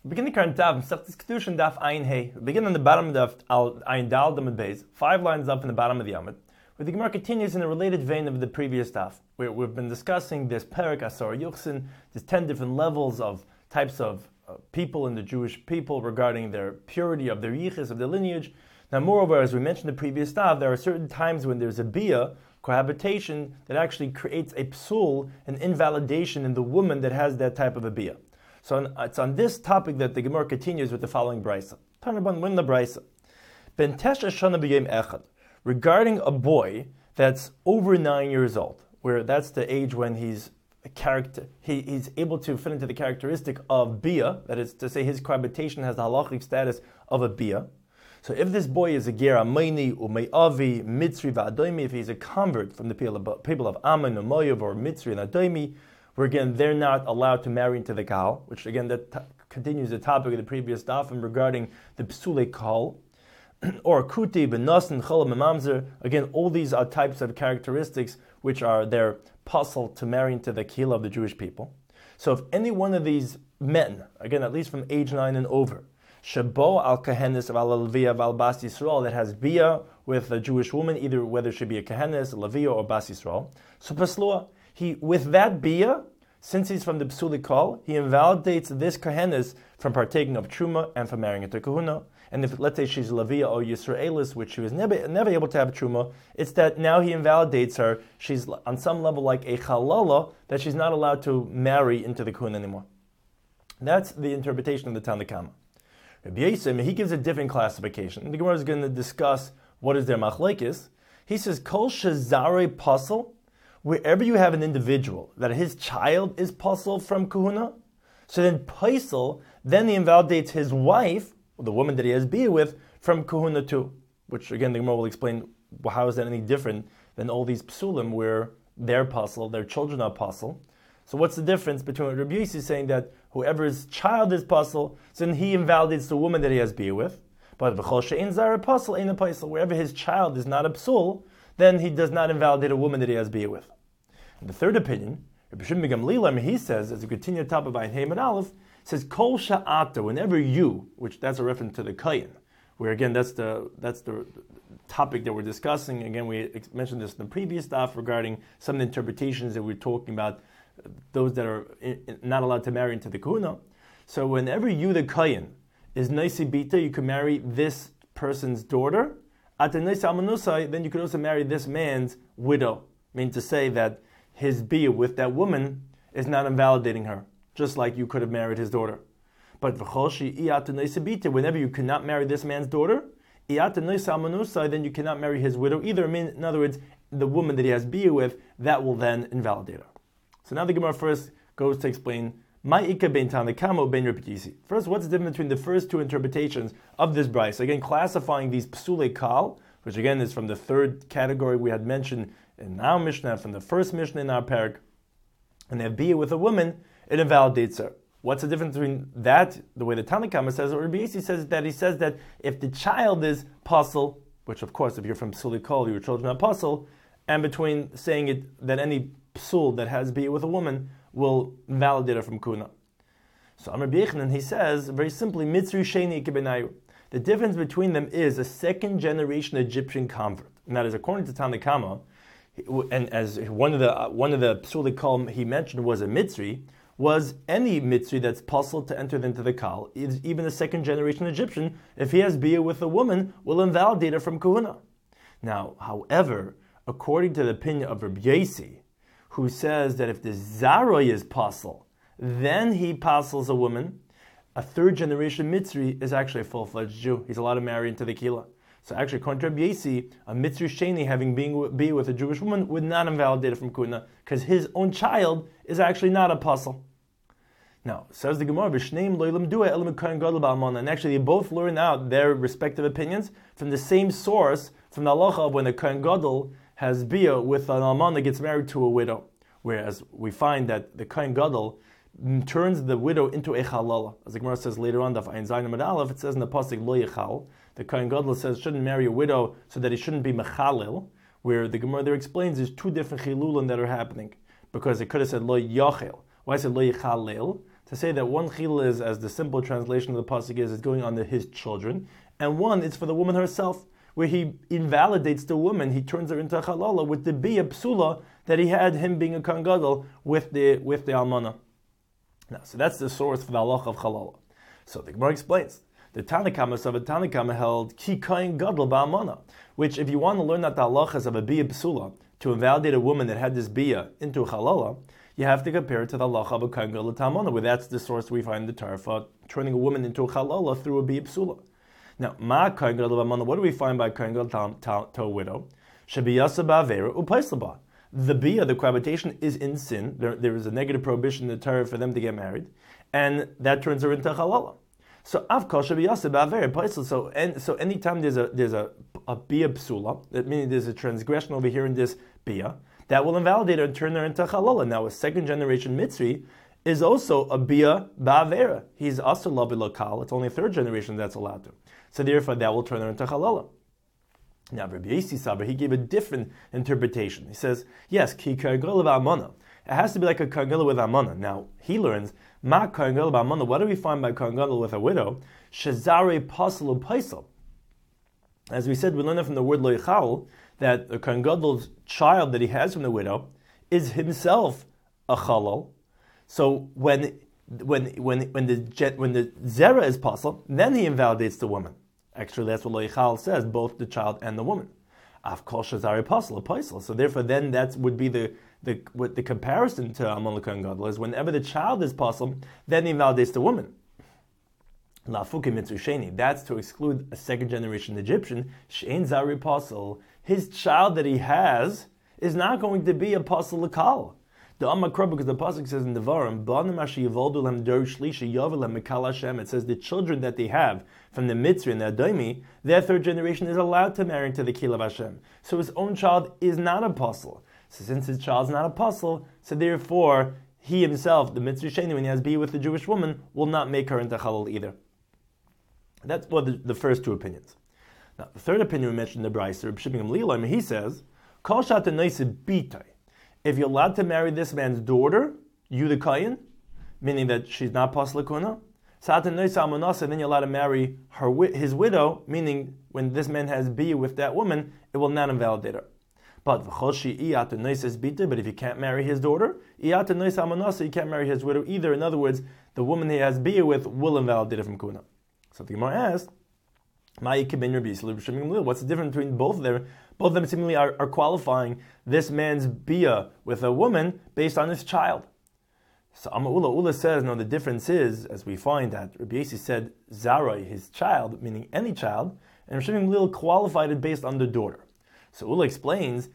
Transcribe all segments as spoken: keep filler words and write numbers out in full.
Begin the current daf, Masechtas Kedushin daf Ayin Hey. We begin on the bottom of the Al Ayin Dal Damad Beis, five lines up in the bottom of the Amud, where the Gemara continues in a related vein of the previous daf, where we've been discussing this Perek Asar Yuchsin, there's ten different levels of types of uh, people in the Jewish people regarding their purity of their yichus, of their lineage. Now, moreover, as we mentioned in the previous daf, there are certain times when there's a bia, cohabitation, that actually creates a psul, an invalidation in the woman that has that type of a bia. So on, it's on this topic that the Gemara continues with the following brisa. Tanaban win the brisa. Ben tesha shana b'yom echad. Regarding a boy that's over nine years old, where that's the age when he's a character, he, he's able to fit into the characteristic of bia, that is to say his cohabitation has the halachic status of a bia. So if this boy is a ger amayni umeyavi mitzri va'adoimi, if he's a convert from the people of Ammon, Moav, or Mitzri and Adoimi, where again they're not allowed to marry into the kahal, which again that t- continues the topic of the previous dafim regarding the psule kahal, or kuti benasin cholam mamzer. Again, all these are types of characteristics which are their puzzle to marry into the kehillah of the Jewish people. So if any one of these men, again at least from age nine and over, shabo al kahenis of al levia of al bas Yisrael, that has bia with a Jewish woman, either whether it should be a kahenis, a levia, or bas Yisrael, so paslua. He, with that bia, since he's from the psuli kol, he invalidates this kahenis from partaking of truma and from marrying into kahuna. And if, let's say, she's levia or Yisraelis, which she was never, never able to have truma, it's that now he invalidates her. She's on some level like a chalala, that she's not allowed to marry into the kahuna anymore. That's the interpretation of the Tanna Kama. Rabbi Yosef, he gives a different classification. The Gemara is going to discuss what is their machlekes. He says, kol shezare pasal, wherever you have an individual that his child is pasul from kahuna, so then paisel, then he invalidates his wife, the woman that he has bia with, from kahuna too. Which again, the Gemara will explain how is that any different than all these psulim where they're pasul, their children are pasul. So what's the difference between Rabbi Yossi saying that whoever's child is pasul, so then he invalidates the woman that he has bia with, but v'chol she'ein zara pasul ein a pasul, wherever his child is not a psul, then he does not invalidate a woman that he has bia with. And the third opinion, Rabbi Shimon ben Gamliel, he says, as we continue top of Ayin Hey and Aleph, says kol sha'ata, whenever you, which that's a reference to the kayin, where again that's the that's the topic that we're discussing. Again, we mentioned this in the previous stuff regarding some of the interpretations that we're talking about, those that are not allowed to marry into the kahuna. So whenever you, the kayin, is naisi bita, you can marry this person's daughter. At the naisi amanusai, then you could also marry this man's widow. I mean to say that his bia with that woman is not invalidating her, just like you could have married his daughter. But whenever you cannot marry this man's daughter, then you cannot marry his widow either. I mean, in other words, the woman that he has bia with, that will then invalidate her. So now the Gemara first goes to explain First, what's the difference between the first two interpretations of this brayso? Again, classifying these psule kal, which again is from the third category we had mentioned in our Mishnah, from the first Mishnah in our parak, and they have bia with a woman, it invalidates her. What's the difference between that, the way the Tanna Kama says, or Rabbi Yossi says that he says that if the child is pasul, which of course if you're from psuli kol, your children are pasul, and between saying it that any psul that has bia with a woman will invalidate her from kuna. So Amar B'Yechanan, he says very simply, mitzri sheni kebenayu. The difference between them is a second generation Egyptian convert, and that is according to Tanna Kama. And as one of the one of the psuli kol he mentioned was a mitzri, was any mitzri that's possible to enter into the kal, even a second generation Egyptian, if he has bia with a woman, will invalidate her from kahuna. Now, however, according to the opinion of Rabbi Yossi, who says that if the zaroi is pasul, then he pasels a woman, a third generation mitzri is actually a full-fledged Jew. He's allowed to marry into the kehillah. So actually, according to Rabbi Yossi, a mitzri sheni having being be with a Jewish woman would not invalidate it from kuna, because his own child is actually not a pasel. Now, says the Gemara, V'shneim lo yilamdua ela mekayin gadol ba'almana, and actually they both learn out their respective opinions from the same source, from the halacha of when a kohen gadol has bia with an almana that gets married to a widow, whereas we find that the kohen gadol turns the widow into a chalala. As the Gemara says later on, Daf Ayin Zayin Amud Aleph, it says in the pasuk lo yichal, the kohen gadol says shouldn't marry a widow so that he shouldn't be mechalil, where the Gemara there explains there's two different chilulim that are happening, because it could have said lo yachel. Why is it lo yichalil? to say that one chilul is, as the simple translation of the pasuk is, is going on to his children, and one is for the woman herself, where he invalidates the woman, he turns her into a halala with the bia psula that he had him being a kohen gadol with the with the almana. Now, so that's the source for the halacha of halala. So the Gemara explains. The Tanakama of a Tanakama held ki kohen gadol ba'almana, which if you want to learn that the halachas of a bia psula to invalidate a woman that had this bia into a halala, you have to compare it to the halacha of a kohen gadol ta'almana, where that's the source we find in the Torah for turning a woman into a halala through a bia psula. Now, ma kohen gadol ba'almana, what do we find by kohen gadol to a widow? Shebiyasa ba'avera u'paislaba. The bia, the cohabitation, is in sin. There, there is a negative prohibition in the Torah for them to get married, and that turns her into a halala. So avkol shebiyasa ba'avera paisl. So and so anytime there's a there's a a bia psula, that means there's a transgression over here in this bia, that will invalidate her and turn her into a halala. Now, a second generation mitzri is also a bia ba'avera. He's also labi lokal. It's only a third generation that's allowed to. So therefore, that will turn her into halala. Now, Rabbi Yossi Saber, he gave a different interpretation. He says, yes, ki kohen gadol ba'almana. It has to be like a kohen gadol with almana. Now, he learns, ma kohen gadol ba'almana. What do we find by kohen gadol with a widow? Shezare pasal u'paisal. As we said, we learned from the word lo yichal that the kohen gadol's child that he has from the widow is himself a halal. So when when when when the when the zera is pasal, then he invalidates the woman. Actually, that's what lo yichal says, both the child and the woman. Av kol shezare pasal paisal. So therefore, then that would be the the what the comparison to almana kohen gadol is whenever the child is pasal, then he invalidates the woman. Lafuke mitzvah sheni. That's to exclude a second generation Egyptian. Shein zari pasal. His child that he has is not going to be a pasal lakal. The Amakra, because the pasuk says in Devarim, it says the children that they have from the Mitzri and the Adomi, their third generation is allowed to marry into the Kil of Hashem. So his own child is not a apostle. So since his child is not a apostle, so therefore he himself, the Mitzri Sheni, when he has be with the Jewish woman, will not make her into Halal either. That's what the, the first two opinions. Now the third opinion we mentioned in the Brayser, Reb Shimon Gamliel, he says, Kol shat bitay. If you're allowed to marry this man's daughter, you the Kayin, meaning that she's not Pasla Kuna, then you're allowed to marry her his widow, meaning when this man has B with that woman, it will not invalidate her. But but if you can't marry his daughter, you can't marry his widow either. In other words, the woman he has B with will invalidate it from Kuna. So the Gemara asked, what's the difference between both of them? Both of them seemingly are, are qualifying this man's bia with a woman based on his child. So Ama'ula Ula says, no, the difference is, as we find that Rabbi Yossi said, Zarai, his child, meaning any child, and Rabbi Shimon qualified it based on the daughter. So Ula explains,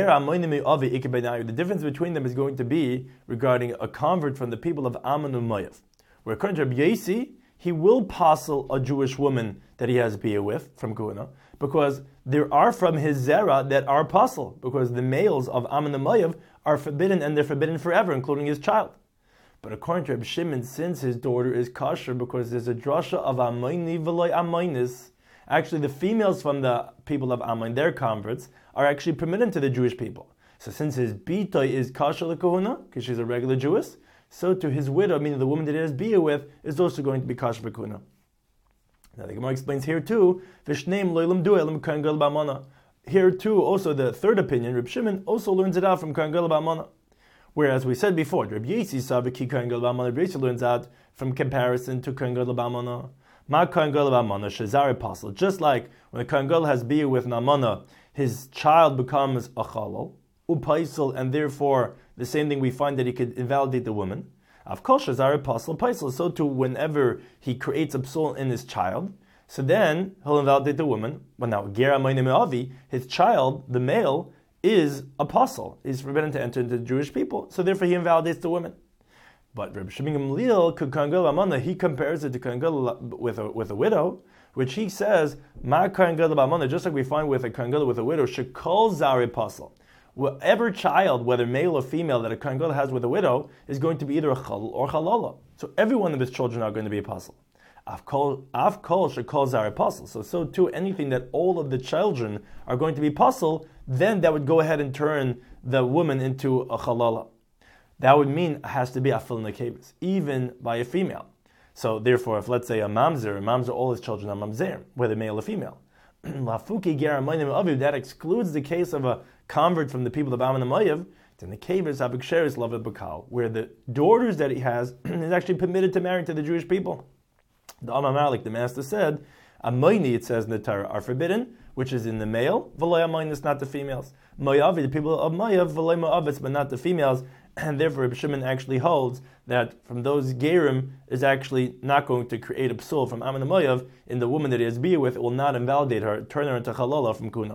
the difference between them is going to be regarding a convert from the people of Ammon and Moav, where according to Rabbi Yossi, he will passel a Jewish woman that he has bia with from Kuna, because there are from his zera that are passel, because the males of Ammon and Moav are forbidden, and they're forbidden forever, including his child. But according to Reb Shimon, since his daughter is kosher, because there's a drasha of Amayni v'loy Amaynis, actually the females from the people of Ammon, their converts, are actually permitted to the Jewish people. So since his bitoy is kosher l'kohuna, because she's a regular Jewess, so to his widow, meaning the woman that he has bia with, is also going to be kosher l'kohuna. Now the Gemara explains here too, v'shneim lo'elam du elam kohen gadol ba'almana. Here too, also the third opinion, Reb Shimon also learns it out from kohen gadol ba'almana. Whereas we said before, Reb Yossi saw ki kohen gadol ba'almana, Reb Yossi learns out from comparison to kohen gadol ba'almana. Ma kohen gadol ba'almana shezare pasel. Just like when a kohen gadol has bia with an almana, his child becomes a chalal, upaisel, and therefore the same thing we find that he could invalidate the woman. Of course, shezare pasel paisel. So too, whenever he creates a psul in his child, so then he'll invalidate the woman. But now, gera mayne me'avi, his child, the male, is apostle. He's forbidden to enter into the Jewish people, so therefore he invalidates the women. But Reb Shimon Gamliel, kohen gadol ba'almana, he compares it to kohen gadol with a with a widow, which he says, ma kohen gadol ba'almana, just like we find with a kohen gadol with a widow, shekol zare pasel. Whatever child, whether male or female, that a kohen gadol has with a widow is going to be either a chal or chalala. So every one of his children are going to be apostle. Av kol shekol zare apostle. So so too, anything that all of the children are going to be apostle, then that would go ahead and turn the woman into a chalala. that would mean it has to be afil nekevus, even by a female. So therefore, if let's say a mamzer, a mamzer, all his children are mamzer, whether male or female. That excludes the case of a convert from the people of Ammon and Moav, then the kevis abiksheris lavet bakal, where the daughters that he has is actually permitted to marry to the Jewish people. The Amar Malik, the master said, Amoini, it says in the Torah, are forbidden, which is in the male, v'loy amoinis, not the females. Moavi, the people of Moav, v'loy moavitz, but not the females. And therefore, Reb Shimon actually holds that from those gerim is actually not going to create a psul from Ammon and Moav in the woman that he has bia with. It will not invalidate her, turn her into chalala from kuna.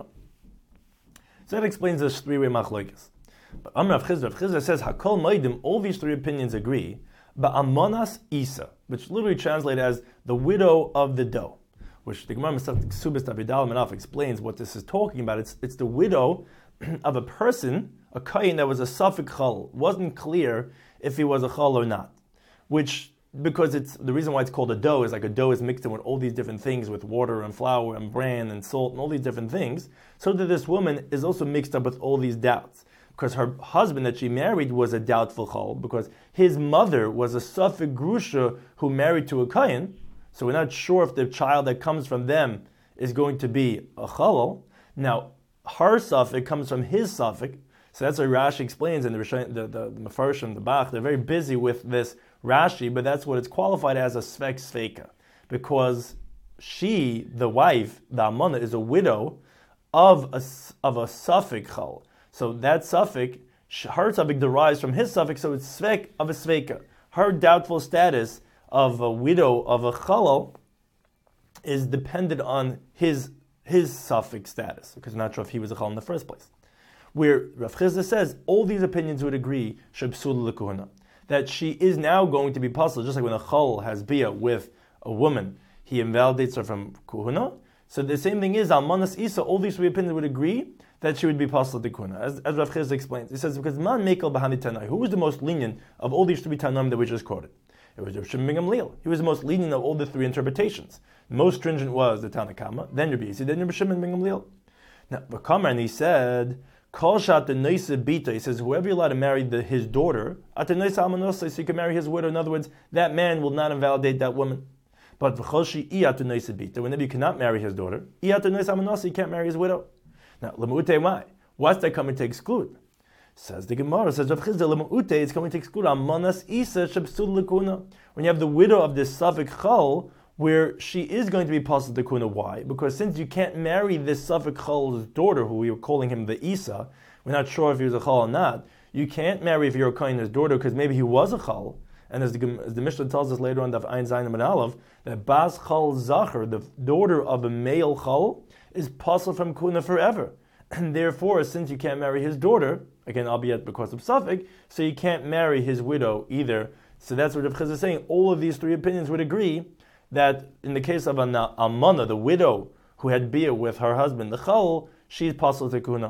So that explains this three-way machlokes. But Amar Rav Chizda, Rav Chizda says, Hakol Moedim, all these three opinions agree, but Amonas Isa, which literally translates as the widow of the doe, which the Gemara Masechet Ksubos Davidal Manaf explains what this is talking about. It's it's the widow of a person, a kain that was a suffix chal. Wasn't clear if he was a chal or not. Which, because it's the reason why it's called a dough is like a dough is mixed in with all these different things, with water and flour and bran and salt and all these different things, so that this woman is also mixed up with all these doubts. Because her husband that she married was a doubtful chal, because his mother was a suffix grusha who married to a kain, so we're not sure if the child that comes from them is going to be a chalal. Now, her suffix comes from his suffix, so that's what Rashi explains, and the the the, the Mefarshim, the Bach, they're very busy with this Rashi, but that's what it's qualified as a svek sveika, because she, the wife, the Amana, is a widow of a of a suffix chal. So that suffix, her suffix derives from his suffix, so it's svek of a sveika. Her doubtful status of a widow of a chalal is dependent on his his suffix status, because I'm not sure if he was a chal in the first place. Where Rav Chizda says all these opinions would agree shebsula lekuhuna, that she is now going to be puzzled, just like when a chal has bia with a woman, he invalidates her from kuhuna. So the same thing is almanas isa. All these three opinions would agree that she would be puzzled to kuhuna, as, as Rav Chizda explains. He says because man mekel bahani tanai, who was the most lenient of all these three tanaim that we just quoted? It was Rav Shimon ben Gamliel. He was the most lenient of all the three interpretations. The most stringent was the Tanna Kama, then Rabbi Yisi, then Rav Shimon ben Gamliel. Now, V'kamar, and he said, Kol shat noisa bita. He says, whoever you're allowed to marry the, his daughter, at noisa almanosa, so you can marry his widow. In other words, that man will not invalidate that woman. But v'cholshi iyat noisa bita. Whenever you cannot marry his daughter, iyat noisa almanosa, you can't marry his widow. Now, lemute why? What's that coming to exclude? Says the Gemara, says Rav Chizda, lemute, it's coming to exclude almanas isa shebsud lekuna. When you have the widow of this suffix chal, where she is going to be pasal to kuna. Why? Because since you can't marry this suffix chal's daughter, who we were calling him the Isa, we're not sure if he was a chal or not. You can't marry if you're a kain's daughter, because maybe he was a chal. And as the, as the Mishnah tells us later on, Daf Ein Zayin and Aleph, that Bas Chal Zachar, the daughter of a male chal, is pasal from kuna forever. And therefore, since you can't marry his daughter, again, albeit because of suffix, so you can't marry his widow either. So that's what Rav Chizda is saying. All of these three opinions would agree that in the case of an almana, the widow who had bia with her husband, the chal, she's pasal to kuna.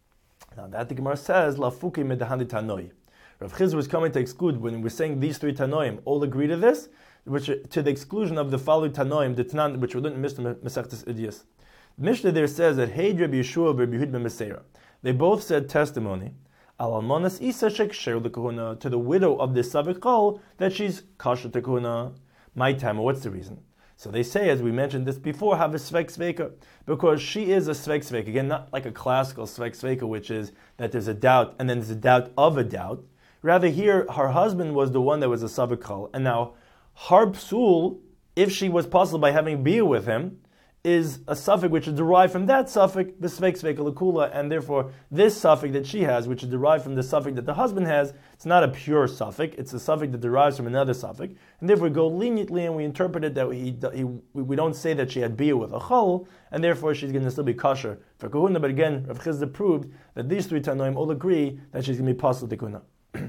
Now that the Gemara says, La fuki medahani tanoi. Rav Chizda was coming to exclude, when we're saying these three tanoim all agree to this, which to the exclusion of the following tanoim, the tanan, which we learned in Mishnah Masechtas Idiyas. The Mishnah there says that Heid Rabbi Yeshua Rabbi Yehud ben Meseira. They both said testimony al almanas isa sheksher lekuna, to the widow of the suffix chal, that she's kasher to kuna. My time, what's the reason? So they say, as we mentioned this before, have a svek sveka, because she is a svek sveka. Again, not like a classical svek sveka, which is that there's a doubt and then there's a doubt of a doubt. Rather, here her husband was the one that was a suffix chal, and now har psul, if she was puzzled by having bia with him, is a suffix which is derived from that suffix, the svek sveka lekula, and therefore this suffix that she has, which is derived from the suffix that the husband has, it's not a pure suffix, it's a suffix that derives from another suffix, and therefore we go leniently and we interpret it that he, he we don't say that she had bia with a chal, and therefore she's going to still be kosher for kahuna. But again, Rav Chizda proved that these three tanoim all agree that she's going to be pasal to kahuna.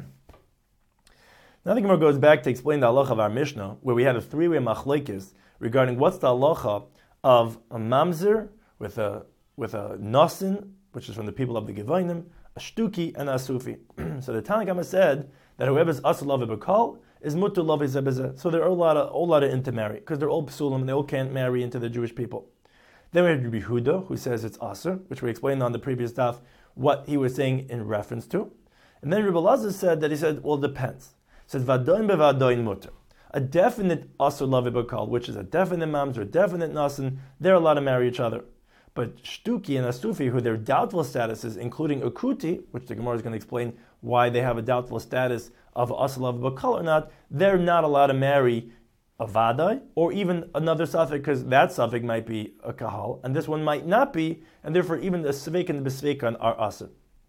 Now the Gemara goes back to explain the halacha of our Mishnah, where we had a three-way machlekes regarding what's the halacha of a mamzer with a with a nasin, which is from the people of the Gevonim, a shtuki, and a sufi. So the Tanna Kama said that whoever's asur love b'kol is mutter love zebezeh. So there are a lot of a lot of intermarry, because they're all psulim and they all can't marry into the Jewish people. Then we have Rabbi Yehuda, who says it's asur, which we explained on the previous daf what he was saying in reference to. And then Rebbe Elazar said that he said, well, it depends. He says, Vadoin bevadoin mutter. A definite asur lavi bakal, which is a definite mamzer, a definite nasan, they're allowed to marry each other. But shtuki and asufi, who their doubtful statuses, including akuti, which the Gemara is going to explain why they have a doubtful status of asur lavi bakal or not, they're not allowed to marry a vadai or even another suffix, because that suffix might be a kahal, and this one might not be, and therefore even the svek and the besvekan are asur.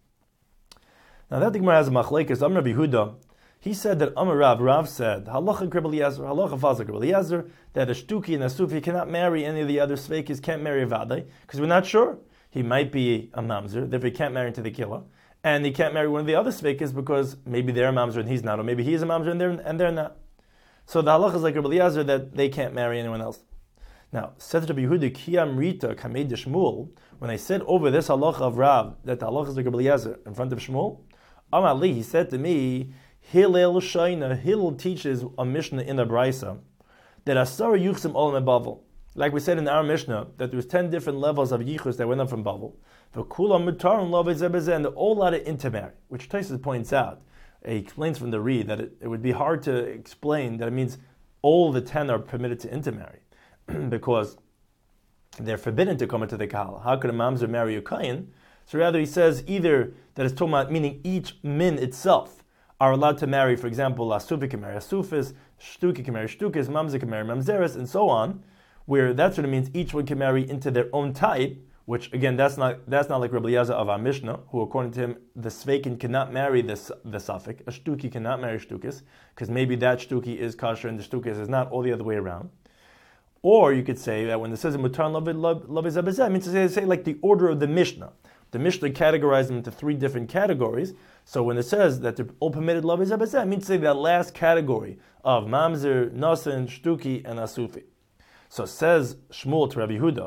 Now that the Gemara has a machlekes, Amar Rabbi Yehuda, he said that Amar Rav, Rav said, Halacha Rebbe Eliezer, Halacha Fazak Rebbe Eliezer, that a shtuki and a sufi cannot marry any of the other svekis, can't marry a vadai, because we're not sure. He might be a mamzer, therefore he can't marry into the kila, and he can't marry one of the other svekis because maybe they're a mamzer and he's not, or maybe he's a mamzer and they're, and they're not. So the halacha is like Rebbe Eliezer that they can't marry anyone else. Now, said Rabbi Yehuda, Kiyam Rita Kamei de Shmuel, when I said over this halacha of Rav, that the halacha is like Rebbe Eliezer in front of Shmuel, Amar li, he said to me, Hillel Shaina, Hillel teaches a Mishnah in the Brisa that Asara Yuchsim Olam Bavel. Like we said in our Mishnah, that there was ten different levels of Yichus that went up from Bavel. V'kulam Mutar and Love Zebezeh, and they're all allowed to intermarry, which Tosfos points out. He explains from the Re that it, it would be hard to explain that it means all the ten are permitted to intermarry because they're forbidden to come into the Kahal. How could a mamzer marry a Kayin? So rather he says either that it's talking about meaning each min itself are allowed to marry, for example, Asufi can marry Asufis, Shtuki can marry Shtukis, Mamzer can marry Mamzeres, and so on, where that's what it means each one can marry into their own type, which again, that's not that's not like Rebbe Eliezer of our Mishnah, who according to him, the Sveikin cannot marry the, the Suffix, a Shtuki cannot marry Shtukis, because maybe that Shtuki is kosher and the Shtukis is not, all the other way around. Or you could say that when it says Mutar Love is Abazeh, it means to say, say like the order of the Mishnah. The Mishnah categorized them into three different categories. So when it says that they're all permitted Love is Abazeh, it means to say that last category of Mamzer, Nasan, Shtuki, and Asufi. So says Shmuel to Rabbi Yehuda,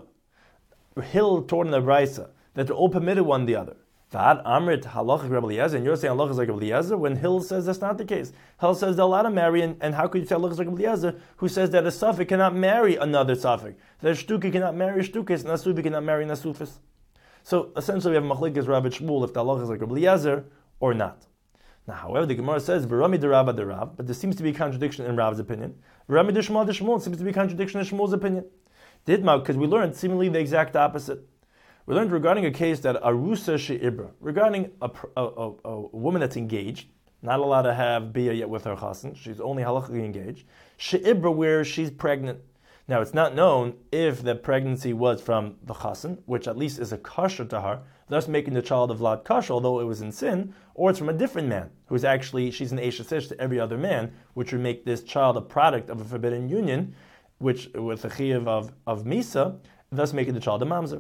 Hill taught in the Brisa that they're all permitted one the other. Vad Amrit Halachic Rebbe Eliezer, and you're saying halacha is like Rebbe Eliezer, when Hill says that's not the case. Hill says they're allowed to marry, and, and how could you tell halacha is like Rebbe Eliezer, who says that a suffix cannot marry another suffix, that a shtuki cannot marry a shtukis, and a sufi cannot marry an asufis. So essentially, we have machlekes Rav and Shmuel if the halacha is like Rebbe Eliezer or not. Now, however, the Gemara says V'rami de Rav de Rav, but there seems to be a contradiction in Rav's opinion. V'rami de Shmuel de Shmuel seems to be a contradiction in Shmuel's opinion. Didma, because we learned seemingly the exact opposite. We learned regarding a case that Arusa She'ibra, regarding a, a, a, a woman that's engaged, not allowed to have bia yet with her chassan, she's only halachically engaged, She'ibra, where she's pregnant. Now, it's not known if the pregnancy was from the chassan, which at least is a kosher to her, thus making the child of Vlad kosher, although it was in sin, or it's from a different man, who's actually, she's an Eshes Ish to every other man, which would make this child a product of a forbidden union, which with the chiyuv of, of Misa, thus making the child a mamzer.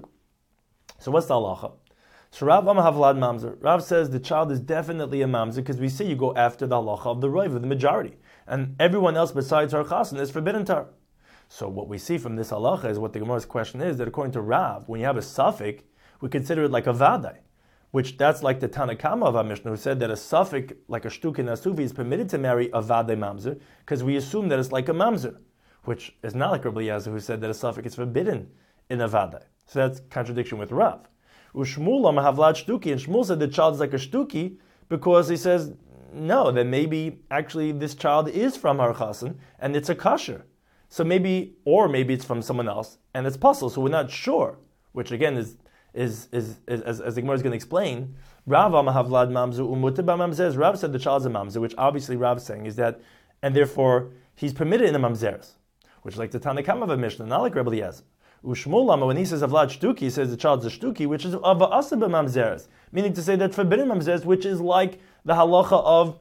So what's the halacha? So Rav Amar Havlad Mamzer. Rav says the child is definitely a mamzer because we say you go after the halacha of the Rav, of the majority, and everyone else besides her chassan is forbidden to her. So what we see from this halacha is what the Gemara's question is, that according to Rav, when you have a suffix, we consider it like a vadai, which that's like the Tanakama of our Mishnah, who said that a suffix, like a shtuk and a sufi, is permitted to marry a vadai mamzer, because we assume that it's like a mamzer, which is not like Rabbi Eliezer, who said that a suffix is forbidden in a vadai. So that's contradiction with Rav. Ushmul am havlad shtuki, and Shmuel said the child is like a shtuki because he says no, that maybe actually this child is from her chassan and it's a kasher. So maybe, or maybe it's from someone else and it's puzzle. So we're not sure. Which again is is is, is as, as the Gemara is going to explain. Rav am havlad mamzu umutba mamzers. Rav said the child's a mamzer, which obviously Rav is saying is that, and therefore he's permitted in the mamzeres, which is like the Tanakam of a Mishnah, not like Rebbe Eliezer. Ushmul, when he says avlad shtuki, he says the child's a shtuki, which is of asab mamzeres, meaning to say that forbidden mamzeres, which is like the halacha of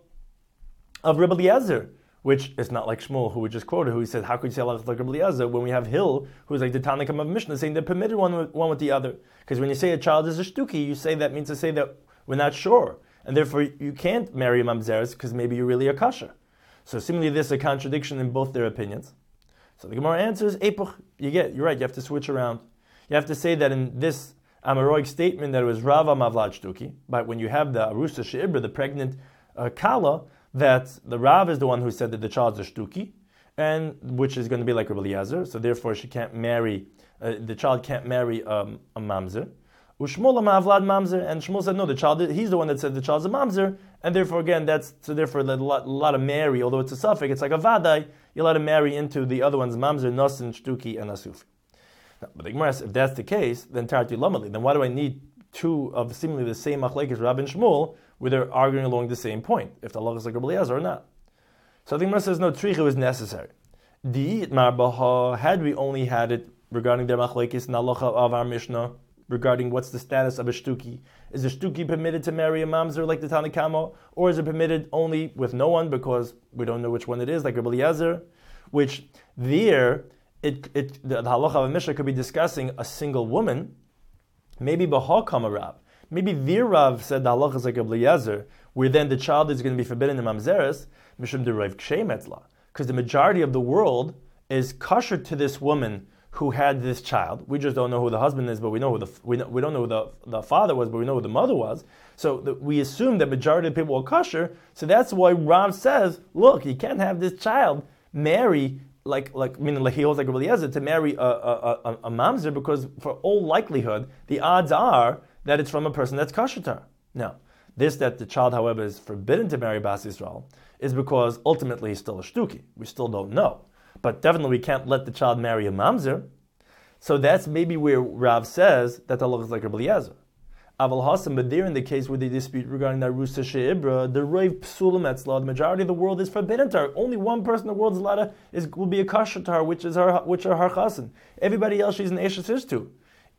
of Rebbe Eliezer, which is not like Shmuel, who we just quoted, who he said, how could you say halacha like Rebbe Eliezer when we have Hill, who's like the Tanakam of Mishnah, saying they're permitted one with, one with the other? Because when you say a child is a shtuki, you say that means to say that we're not sure, and therefore you can't marry a mamzeres because maybe you're really a kasher. So seemingly there's a contradiction in both their opinions. So the Gemara answers, Epuch, you get, you're right, you have to switch around. You have to say that in this Amaroic statement that it was Rava Mavlad Shtuki, but when you have the Arusa She'ibra, the pregnant uh, Kala, that the Rav is the one who said that the child's a Shtuki, and which is going to be like Rebbe Eliezer, so therefore she can't marry, uh, the child can't marry um, a Mamzer. Ushmul ma'avlad mamzer, and Shmuel said no, the child, he's the one that said the child's a mamzer, and therefore again that's so therefore a lot, a lot of marry, although it's a suffix, it's like a vadai, you let him marry into the other one's mamzer, nosin, shtuki, and asufi. Now, but the Gemara says, if that's the case, then tarti lamali, then why do I need two of seemingly the same machlekes Rav and Shmuel, where they're arguing along the same point, if the halacha is like Rabbi Eliezer or not? So the Gemara says no, tricha is necessary. Di marbaha, had we only had it regarding their machlekes in halacha of our Mishnah, regarding what's the status of a shtuki. Is a shtuki permitted to marry a mamzer like the Tanna Kama, or is it permitted only with no one because we don't know which one it is, like Rabbi Eliezer, which there, it, it, the, the halacha of a Mishnah could be discussing a single woman, maybe Baha Kama Rav. Maybe the Rav said the halacha is like Rabbi Eliezer, where then the child is going to be forbidden in mamzeres, mishum derav kshem etzla, because the majority of the world is kosher to this woman who had this child. We just don't know who the husband is, but we know who the we, know, we don't know who the, the father was, but we know who the mother was. So the, we assume that majority of people are kosher. So that's why Rav says, look, you can't have this child marry like like meaning like he holds like Rabbi Eliezer to marry a, a, a, a mamzer, because for all likelihood the odds are that it's from a person that's kosher to her. Now, this that the child, however, is forbidden to marry Bas Yisrael is because ultimately he's still a shtuki. We still don't know. But definitely we can't let the child marry a mamzer. So that's maybe where Rav says that the law is like Rabbi Eliezer. Aval Hasan, but there in the case where they dispute regarding the Rusa She'ibra, the Reiv Psulam Etzla, the majority of the world is forbidden to her. Only one person in the world is allowed to, is, will be a kasher to her, which is her, which are her chasen. Everybody else she's an Eshes is to.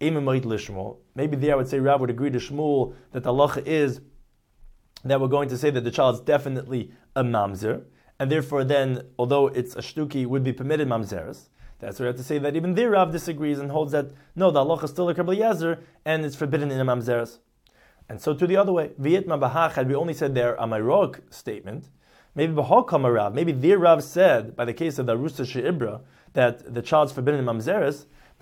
Maybe there I would say Rav would agree to Shmuel that the halacha is that we're going to say that the child is definitely a mamzer, and therefore then, although it's a shtuki, would be permitted mamzeres. That's why we have to say that even there Rav disagrees and holds that no, the halacha is still like Rabbi Eliezer, and it's forbidden in a mamzeres. And so to the other way, v'yitma b'hach, had we only said their amayroik statement, maybe b'hokam Rav, maybe there Rav said, by the case of the Rusa She'ibra, that the child's forbidden in mamzeres,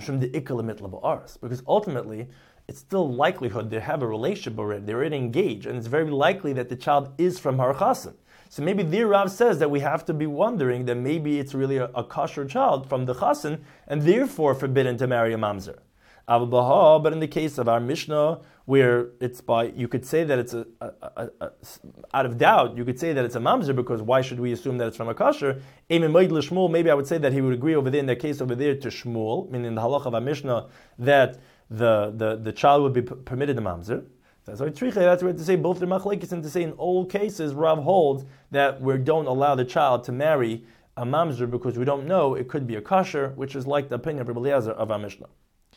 because ultimately, it's still likelihood they have a relationship already, they're already engaged, and it's very likely that the child is from her chasen. So maybe the Rav says that we have to be wondering that maybe it's really a, a kosher child from the chasen, and therefore forbidden to marry a mamzer. But in the case of our Mishnah, where it's by, you could say that it's a, a, a, a out of doubt, you could say that it's a mamzer, because why should we assume that it's from a kosher? Maybe I would say that he would agree over there in that case over there to Shmuel, meaning in the halach of our Mishnah, that the, the, the child would be p- permitted a mamzer. That's why Tricha, that's where to say both the machlekes, and to say in all cases Rav holds that we don't allow the child to marry a mamzer because we don't know, it could be a kosher, which is like the opinion of Rabbi Eliezer of our Mishnah.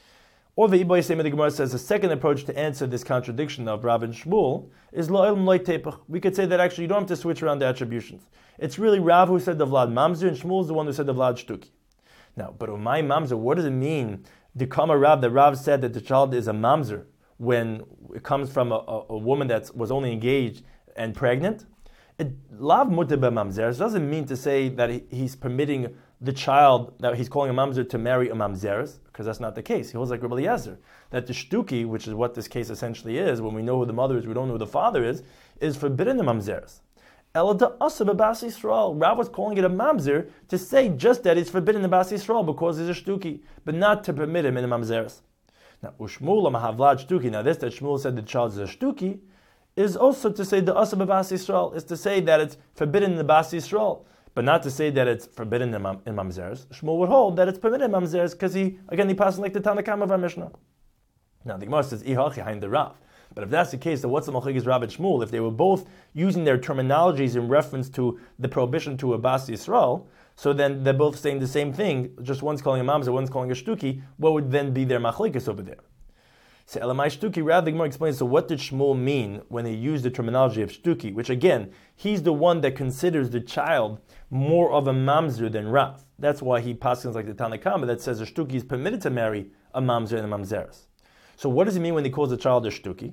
Or the Ibai Sema, the Gemara says the second approach to answer this contradiction of Rav and Shmuel is lo'el loy tepach. We could say that actually you don't have to switch around the attributions. It's really Rav who said the Vlad mamzer, and Shmuel is the one who said the Vlad shtuki. Now, but my mamzer, what does it mean? The Kama Rav, that Rav said that the child is a mamzer when it comes from a, a, a woman that was only engaged and pregnant. It, Lav mutebe mamzeres doesn't mean to say that he, he's permitting the child that he's calling a mamzer to marry a mamzeres, because that's not the case. He holds like Rabbi Eliezer, that the shtuki, which is what this case essentially is, when we know who the mother is, we don't know who the father is, is forbidden the mamzeres. Elada asab Bas Yisrael. Rav was calling it a mamzer to say just that it's forbidden in Bas Yisrael because he's a shtuki, but not to permit him in a mamzeres. Now, Ushmul mahavlad shtuki. Now, this that Shmuel said the child is a shtuki is also to say the asab Bas Yisrael, is to say that it's forbidden in the Bas Yisrael, but not to say that it's forbidden in, mam, in mamzeres. Shmuel would hold that it's permitted in mamzeres because he again he passes like the Tanna Kama of our Mishnah. Now, the Gemara says ihachi behind the Rav. But if that's the case, then what's the machlekes Rav and Shmuel? If they were both using their terminologies in reference to the prohibition to a Bas Yisrael, so then they're both saying the same thing, just one's calling a mamzer, one's calling a shtuki, what would then be their machlekes over there? So Elamai shtuki, Rav the Gemara explains, so what did Shmuel mean when he used the terminology of shtuki, which again, he's the one that considers the child more of a mamzer than Rav. That's why he passes like the Tanna Kama that says a shtuki is permitted to marry a mamzer and a mamzeres. So what does he mean when he calls the child a shtuki?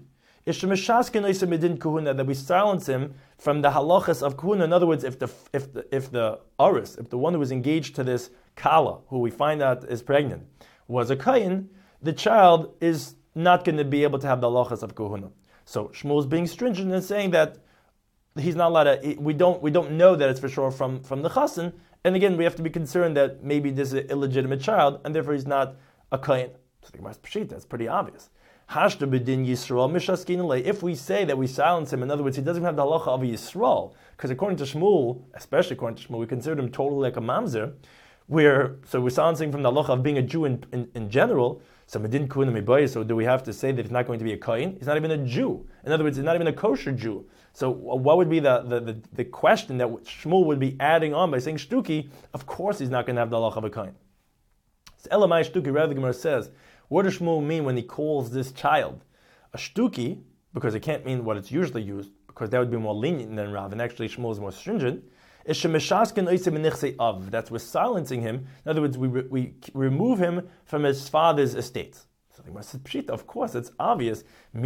That we silence him from the halachas of kuhuna. In other words, if the if the if the aris, if the one who was engaged to this kala, who we find out is pregnant, was a kayin, the child is not going to be able to have the halachas of kuhuna. So Shmuel is being stringent and saying that he's not allowed to. We don't we don't know that it's for sure from from the chasen. And again, we have to be concerned that maybe this is an illegitimate child, and therefore he's not a kayin. So the Gemara's pshita, that's pretty obvious. Hashta b'din Yisrael mishaskin alei. If we say that we silence him, in other words, he doesn't have the halacha of a Yisrael, because according to Shmuel, especially according to Shmuel, we consider him totally like a mamzer. Where so we're silencing from the halacha of being a Jew in, in, in general. So medin kuna mibayis. So do we have to say that he's not going to be a kohen? He's not even a Jew. In other words, he's not even a kosher Jew. So what would be the the, the, the question that Shmuel would be adding on by saying shtuki? Of course, he's not going to have the halacha of a kohen. So elamai shtuki. Rather, the Gemara says, what does Shmuel mean when he calls this child a shtuki? Because it can't mean what it's usually used, because that would be more lenient than Rav, and actually Shmuel is more stringent. That's we're silencing him. In other words, we, re- we remove him from his father's estates. So the Gemara says, Pshita, of course, it's obvious. Do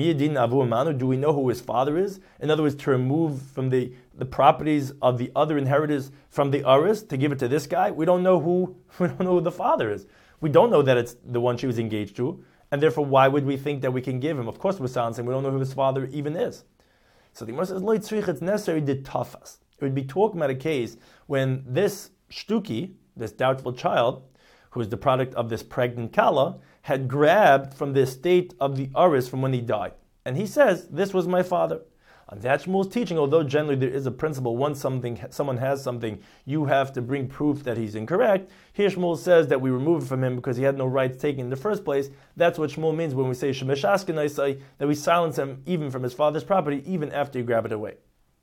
we know who his father is? In other words, to remove from the, the properties of the other inheritors from the Aris, to give it to this guy, we don't know who we don't know who the father is. We don't know that it's the one she was engaged to, and therefore why would we think that we can give him? Of course we're silencing, we don't know who his father even is. So the Gemara says, Lo tzrich, it's necessary to tafas. It would be talking about a case when this shtuki, this doubtful child, who is the product of this pregnant kala, had grabbed from the estate of the Aris from when he died. And he says, this was my father. And that's Shmuel's teaching, although generally there is a principle, once something, someone has something, you have to bring proof that he's incorrect. Here Shmuel says that we remove it from him because he had no rights taken in the first place. That's what Shmuel means when we say Shemesh Askenaisai, that we silence him even from his father's property, even after you grab it away.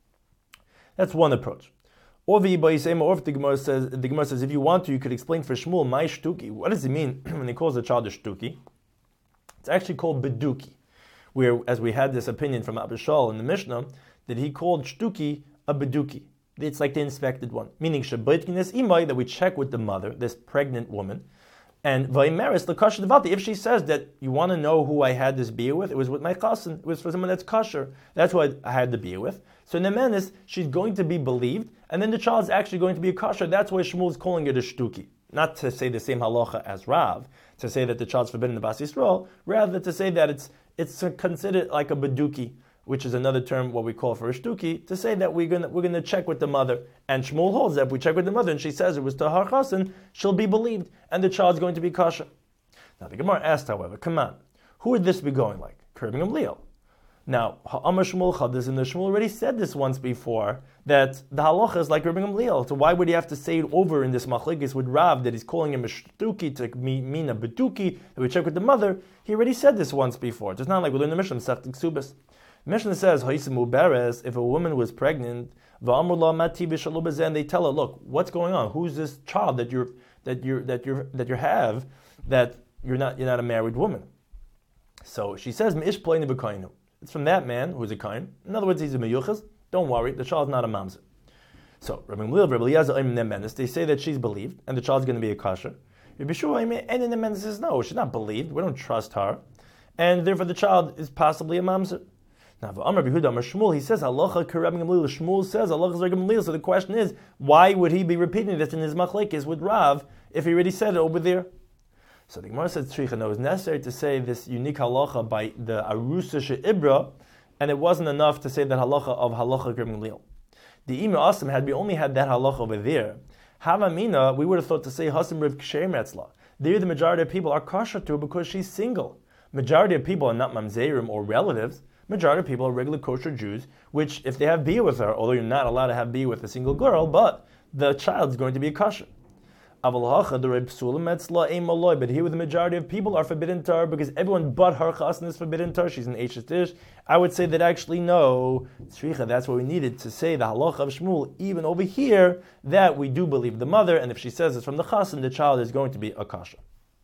That's one approach. Or the Gemara says, the Gemara says, if you want to, you could explain for Shmuel, my shtuki. What does he mean when he calls the child a shtuki? It's actually called beduki, where, as we had this opinion from Abba Shaul in the Mishnah, that he called shtuki a beduki. It's like the inspected one. Meaning, that we check with the mother, this pregnant woman, and vaymeris l'kasher devati. If she says that you want to know who I had this beer with, it was with my chassan. It was for someone that's kosher. That's who I, I had the beer with. So in the menace, she's going to be believed, and then the child's actually going to be a kosher. That's why Shmuel is calling it a shtuki. Not to say the same halacha as Rav, to say that the child's forbidden in the Bas Yisrael, rather to say that it's it's considered like a beduki, which is another term, what we call for a shtuki, to say that we're going we're going to check with the mother. And Shmuel holds that if we check with the mother and she says it was to her chassan, she'll be believed, and the child's going to be kosher. Now the Gemara asked, however, come on, who would this be going like? Rabbi Gamliel. Now, Ha'amar Shmuel Chadis, and the Shmuel already said this once before, that the halacha is like Rabbi Gamliel. So why would he have to say it over in this machlekes with Rav, that he's calling him a shtuki to mean a beduki, that we check with the mother? He already said this once before. It's not like we learn the Mishnah, Seftik Subas. The Mishnah says, Ha'isimu Beres, if a woman was pregnant, and they tell her, look, what's going on? Who's this child that you're that you're that you're that you have that you're not you're not a married woman? So she says, Mi'ish Pleini B'Kainu. It's from that man who's a kain. In other words, he's a meyuchas. Don't worry, the child's not a mamzer. So, Rabbi Gamliel, Rabbi Eliezer, they say that she's believed, and the child's going to be a kosher. Rabbi Shua, and in the men says, no, she's not believed. We don't trust her, and therefore the child is possibly a mamzer. Now, Amar B'Yehuda, Amar Shmuel, he says, Halacha Rabbi Gamliel. Shmuel says, Halacha is Rabbi Gamliel. So the question is, why would he be repeating this in his machlekes with Rav if he already said it over there? So the Gemara says, Tzricha, no, it was necessary to say this unique halacha by the Arusa She'ibra, and it wasn't enough to say that halacha of halacha Rabbi Gamliel. The Ima Asim, had we only had that halacha over there, Havamina, we would have thought to say Hasim Riv Kshem Etzla. There, the majority of people are kosher to her because she's single. Majority of people are not mamzerim or relatives. Majority of people are regular kosher Jews, which, if they have bia with her, although you're not allowed to have bia with a single girl, but the child's going to be kosher. But here, with the majority of people are forbidden to her because everyone but her chassan is forbidden to her. She's an Eishes Dish. I would say that actually no, tzricha, that's what we needed to say the halacha of Shmuel. Even over here, that we do believe the mother, and if she says it's from the chassan, the child is going to be a kasha.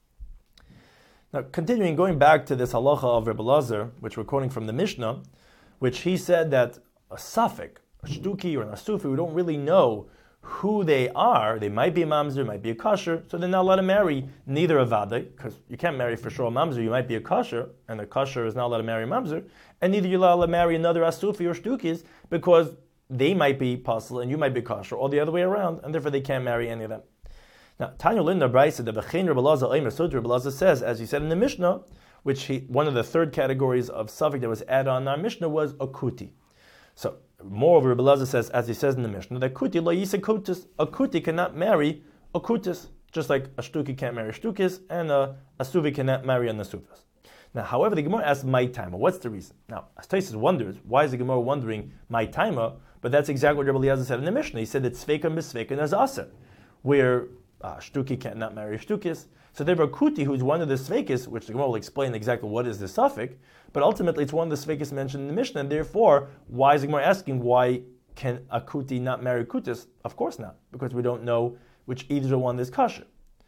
Now, continuing, going back to this halacha of Rebbe Lazar, which we're quoting from the Mishnah, which he said that a suffix, a shtuki or an asufi, we don't really know who they are. They might be a mamzer, might be a kosher, so they're not allowed to marry neither a vadai, because you can't marry for sure a mamzer, you might be a kosher, and a kosher is not allowed to marry a mamzer, and neither you're allowed to marry another asufi or shtukis, because they might be pasul and you might be kosher, or the other way around, and therefore they can't marry any of them. Now, Tanya Linda Braisa, the Bechein Rebbe Lazar Eimer Sud Rebbe Lazar says, as he said in the Mishnah, which he, one of the third categories of suffix that was added on our Mishnah was a kuti. So, moreover, Rebbe Lazar says, as he says in the Mishnah, that kuti lo yisa kutis, a kuti cannot marry a kutis, just like a shtuki can't marry shtukis, and a, a suvi cannot marry a nasufas. Now, however, the Gemara asks my timer. What's the reason? Now, Taisus wonders, why is the Gemara wondering my timer? But that's exactly what Rabbi Eliezer said in the Mishnah. He said that Sveika Misveika is Aser, where uh, Shtuki cannot marry Shtukis. So therefore, Kuti, who's one of the Sveikis, which the Gemara will explain exactly what is the suffix, but ultimately it's one of the Sveikis mentioned in the Mishnah, and therefore, why is the Gemara asking why can a Kuti not marry Kutis? Of course not, because we don't know which either one is kosher.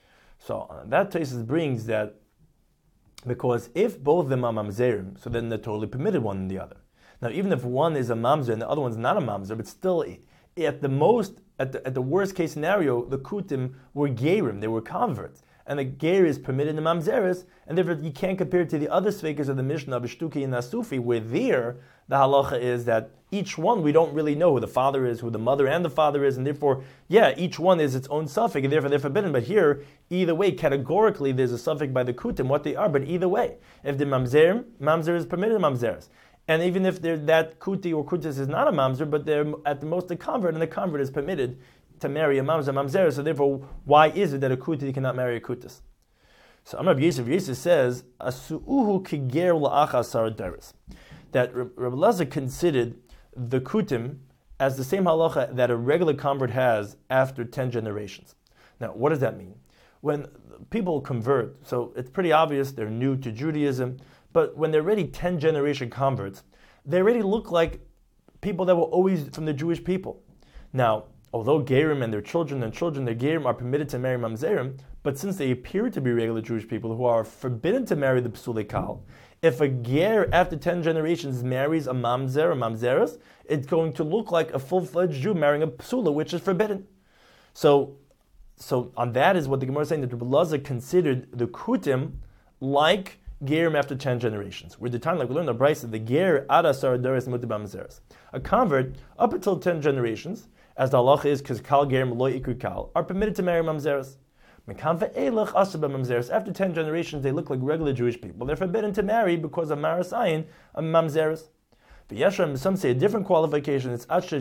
So uh, that Taisus brings that because if both of them are mamzerim, so then they're totally permitted one and the other. Now, even if one is a mamzer and the other one's not a mamzer, but still, at the most, at the, at the worst case scenario, the kutim were gerim, they were converts, and the ger is permitted in mamzeres, and therefore you can't compare it to the other sveikers of the Mishnah of Shtuki and Nasufi, where there the halacha is that each one we don't really know who the father is, who the mother and the father is, and therefore, yeah, each one is its own suffix, and therefore they're forbidden. But here, either way, categorically, there's a suffix by the kutim, what they are, but either way, if the mamzer, mamzer is permitted, mamzeres. And even if that kuti or kutis is not a mamzer, but they're at the most a convert, and the convert is permitted to marry a mamzer, mamzer. So therefore, why is it that a kuti cannot marry a kutis? So Amar Yosef Yosef says, Asu'uhu kiger la'acha saradaris. That Rabbi Eliezer considered the kutim as the same halacha that a regular convert has after ten generations. Now, what does that mean? When people convert, so it's pretty obvious they're new to Judaism, but when they're already ten generation converts, they already look like people that were always from the Jewish people. Now, although Gerim and their children and children, their Gerim are permitted to marry Mamzerim, but since they appear to be regular Jewish people who are forbidden to marry the Psulei Kal, if a Ger after ten generations marries a Mamzer, a Mamzeres, it's going to look like a full-fledged Jew marrying a Psula, which is forbidden. So, so on that is what the Gemara is saying, that Rabbi Eliezer considered the Kutim like Gerim after ten generations. Where the time, like we learned in the Brisa, the Ger Ada Saradaris Mutab Mamzeres. A convert, up until ten generations, as the halacha is, because Kal Gerim Lo Ikru Kal, are permitted to marry Mamzeres. After ten generations, they look like regular Jewish people. They're forbidden to marry because of Maras Ayin and Mamzeres. Some say a different qualification is until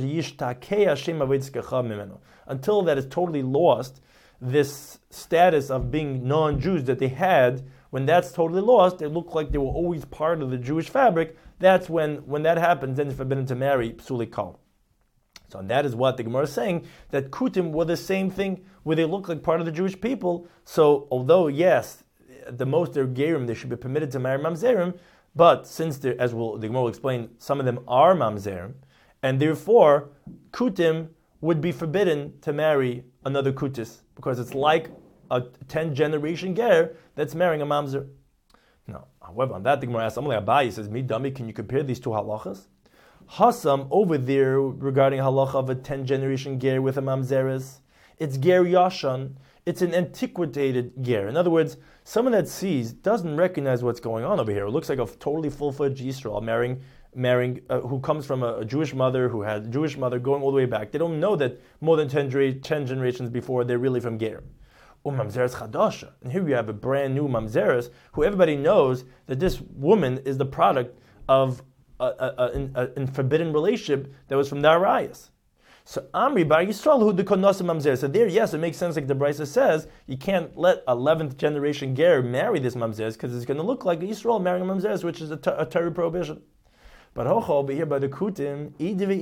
that is totally lost, this status of being non-Jews that they had. When that's totally lost, they look like they were always part of the Jewish fabric. That's when, when that happens, then they're forbidden to marry Psuli Kal. So and that is what the Gemara is saying, that Kutim were the same thing, where they look like part of the Jewish people. So although, yes, at the most they're Gerim, they should be permitted to marry Mamzerim, but since, they're, as we'll, the Gemara will explain, some of them are Mamzerim, and therefore Kutim would be forbidden to marry another Kutis, because it's like a ten-generation Ger that's marrying a Mamzer. No, however, on that the Gemara asks, Amalei Abayi says, Mi Dami, can you compare these two halachas? Hasam over there regarding halacha of a ten-generation ger with a mamzeres, it's ger yashan. It's an antiquated ger. In other words, someone that sees doesn't recognize what's going on over here. It looks like a totally full-fledged Yisrael marrying, marrying uh, who comes from a, a Jewish mother who had a Jewish mother going all the way back. They don't know that more than ten, ten generations before they're really from ger. Or mamzeres chadasha. And here we have a brand new mamzeres who everybody knows that this woman is the product of A, a, a, a forbidden relationship that was from the Arayas. So Amri Bar Yisrael who the Konosim Mamzer. So there, yes, it makes sense like the Brisa says, you can't let eleventh generation Ger marry this Mamzer because it's going to look like Yisrael marrying a Mamzer, which is a, ter- a terrible prohibition. But Hocho over here by the Kutim,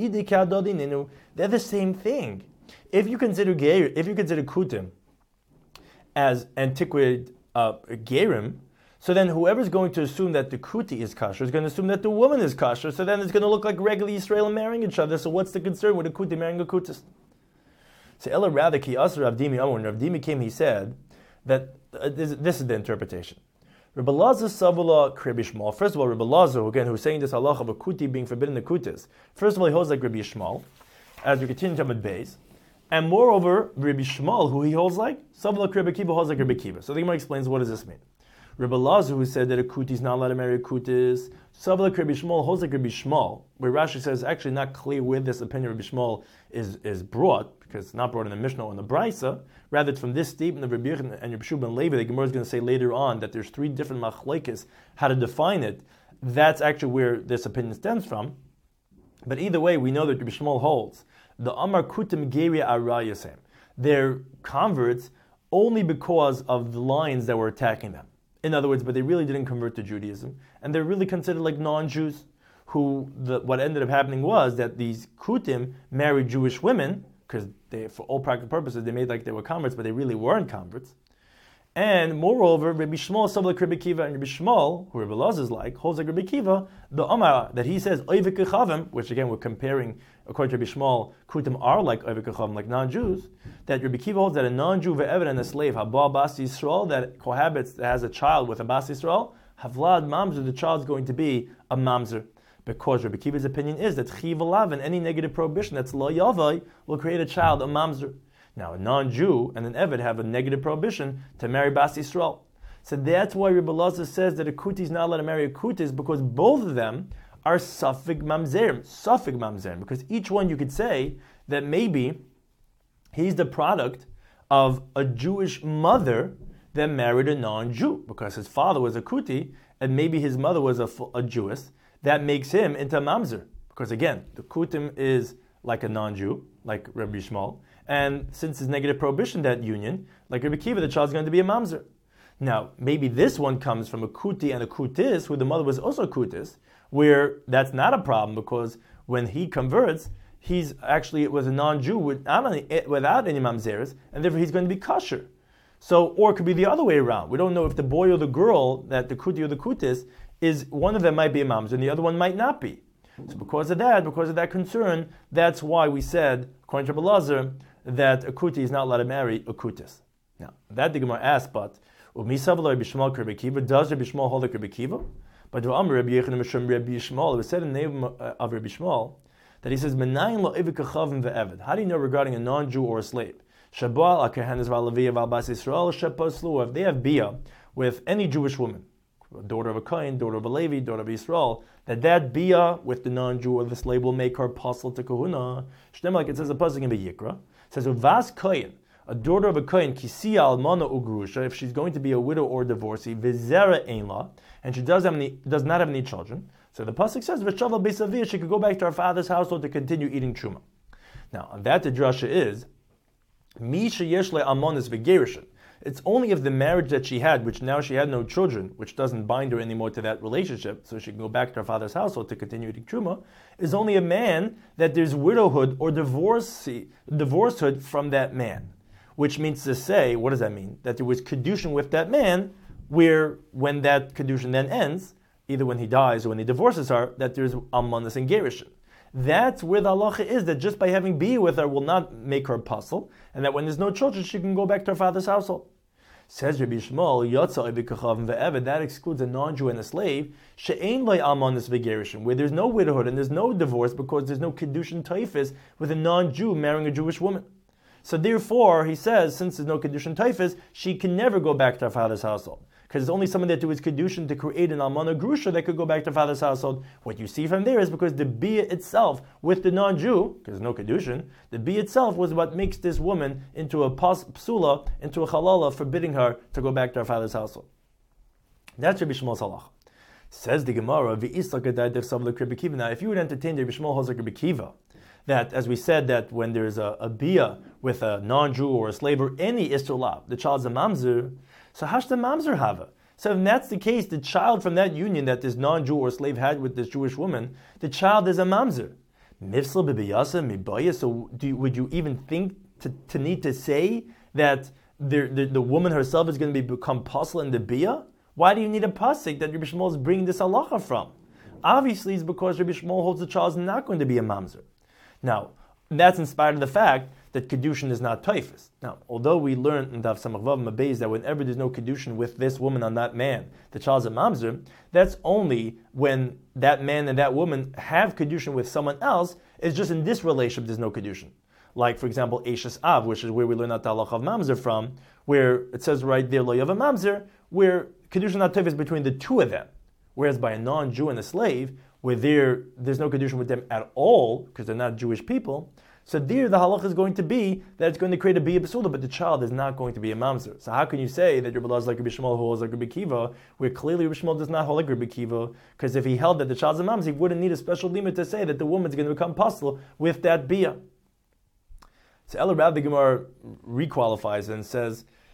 they're the same thing. If you consider Ger, if you consider Kutim as antiquated uh, Gerim, so then whoever's going to assume that the kuti is kosher is going to assume that the woman is kosher. So then it's going to look like regular Israel marrying each other. So what's the concern with a kuti marrying a kutis? So Ella rather ki asr Avdimi Amor. When Avdimi came, he said that uh, this, this is the interpretation. Rabbi Elazar Savula Rabbi Yishmael. First of all, Rabbi Elazar, again, who's saying this halacha of a kuti being forbidden the kutis. First of all, he holds like Rabbi Yishmael, as we continue to Talmud Beis. And moreover, Rabbi Yishmael, who he holds like, Savula Rabbi Kiva holds like Rabbi Kiva. So the Gemara explains what does this mean. Rabbi Elazar, who said that a kuti is not allowed to marry a kutis, Savla Rabbi Yishmael holds like Rabbi Yishmael, where Rashi says actually not clear where this opinion of Rabbi Yishmael is, is brought, because it's not brought in the Mishnah or in the Brisa. Rather, it's from this statement of Rabbi Yechon and Rabbi Shua ben Levi. The Gemara is going to say later on that there's three different machlekes how to define it. That's actually where this opinion stems from. But either way, we know that Rabbi Yishmael holds the Amar Kutim Geria Arayasem. They're converts only because of the lines that were attacking them. In other words, but they really didn't convert to Judaism, and they're really considered like non-Jews, who, the, what ended up happening was that these Kutim married Jewish women, because they, for all practical purposes, they made like they were converts, but they really weren't converts. And moreover, Rabbi Shmuel, some like Rabbi Kiva, and Rabbi Shmuel, who Rabbi Laz is like, holds like Rabbi Kiva, the Omar, that he says, Oivik Echavim, which again we're comparing, according to Rabbi Shmuel, Kutim are like Oivik Echavim, like non-Jews, that Rabbi Kiva holds that a non-Jew ve'evet and a slave, Haba Bas Yisrael, that cohabits, that has a child with a Bas Yisrael, Havlad Mamzer, the child's going to be a Mamzer. Because Rabbi Kiva's opinion is that Chiv Alav and any negative prohibition that's Lo Yavai will create a child, a Mamzer. Now, a non-Jew and an Eved have a negative prohibition to marry Bas Yisrael. So that's why Rabbi Lazar says that a Kuti is not allowed to marry a Kutis, because both of them are Safik Mamzerim, Safik Mamzerim, because each one you could say that maybe he's the product of a Jewish mother that married a non-Jew, because his father was a Kuti, and maybe his mother was a, a Jewess. That makes him into a Mamzer, because again, the Kutim is like a non-Jew, like Rabbi Shmuel, and since there's negative prohibition, that union, like Rabbi Kiva, the child's going to be a Mamzer. Now, maybe this one comes from a Kuti and a Kutis, who the mother was also a Kutis, where that's not a problem, because when he converts, he's actually, it was a non-Jew without any, without any Mamzeres, and therefore he's going to be kosher. So, or it could be the other way around. We don't know if the boy or the girl, that the Kuti or the Kutis, is one of them might be a Mamzer and the other one might not be. So because of that, because of that concern, that's why we said, according to Rabbi Lazar, that a Kuti is not allowed to marry a Kutis. Now, that the Gemara asked, but Umisav Rabbi Shmuel Rabbi Kiva, does Rabbi Shmuel hold like Rabbi Kiva? But Rabbi Shmuel, it was said in the name of Rabbi Shmuel that he says, how do you know regarding a non-Jew or a slave? If they have bia with any Jewish woman, daughter of a Kohen, daughter of a Levi, daughter of Yisrael, that that bia with the non-Jew or the slave will make her apostle to kahuna. Shtem, like it says a pasuk in Vayikra, it says Uvas Kohen, a daughter of a Kohen, kisiya almana ugrusha, if she's going to be a widow or divorcee, vizera einla, and she does have any, does not have any children. So the pasuk says v'shaval beisavir, she could go back to her father's household to continue eating truma. Now, on that the drasha is misha yeshle almonis v'gerishin. It's only if the marriage that she had, which now she had no children, which doesn't bind her anymore to that relationship, so she can go back to her father's household to continue eating truma, is only a man that there's widowhood or divorcee, divorcehood from that man. Which means to say, what does that mean? That there was kedushin with that man, where when that kedushin then ends, either when he dies or when he divorces her, that there's almanas and gerushin. That's where the halacha is, that just by having bia with her will not make her apostle, and that when there's no children, she can go back to her father's household. Says Rabbi Shmuel, Yotza Ibikachav ve'eved, that excludes a non-Jew and a slave, she'ein loy almanas ve'gerushin, where there's no widowhood and there's no divorce because there's no kedushin taifis with a non-Jew marrying a Jewish woman. So therefore, he says, since there's no kedushin taifis, she can never go back to her father's household. Because there's only someone that do his kedushin to create an almana grusha that could go back to her father's household. What you see from there is because the bia itself with the non-Jew, because there's no kedushin, the bia itself was what makes this woman into a pas, psula, into a halala, forbidding her to go back to her father's household. That's Rabbi Shmuel's halach. Says the Gemara, now if you would entertain the Rabbi Shmuel holds like Rabbi Kiva, that, as we said, that when there's a, a bia with a non-Jew or a slave or any istulav, the child's a mamzer, so hashta mamzer hava. So if that's the case, the child from that union that this non-Jew or slave had with this Jewish woman, the child is a mamzer. Mifsal b'biyasa mibaya. So do you, would you even think to, to need to say that the, the, the woman herself is going to be become apostle in the bia? Why do you need a pasuk that Rabbi Shmuel is bringing this halacha from? Obviously, it's because Rabbi Shmuel holds the child is not going to be a mamzer. Now, that's in spite of the fact that kedushin is not taifus. Now, although we learned in Daf Samach Vav Mabeis that whenever there's no kedushin with this woman on that man, the child's a mamzer, that's only when that man and that woman have kedushin with someone else. It's just in this relationship there's no kedushin. Like, for example, Eishes Av, which is where we learn that halach of mamzer from, where it says right there, lo yav a mamzer, where kedushin not taifus between the two of them. Whereas by a non-Jew and a slave, where there, there's no kedushin with them at all, because they're not Jewish people, so there the halach is going to be that it's going to create a bia b'sula, but the child is not going to be a mamzer. So how can you say that Rabbi Elazar is like Rabbi Shmuel who holds like Rabbi Kiva, where clearly Rabbi Shmuel does not hold like Rabbi Kiva, because if he held that the child's a mamzer, he wouldn't need a special limit to say that the woman's going to become apostle with that bia. So El Rab the Gemara requalifies and says,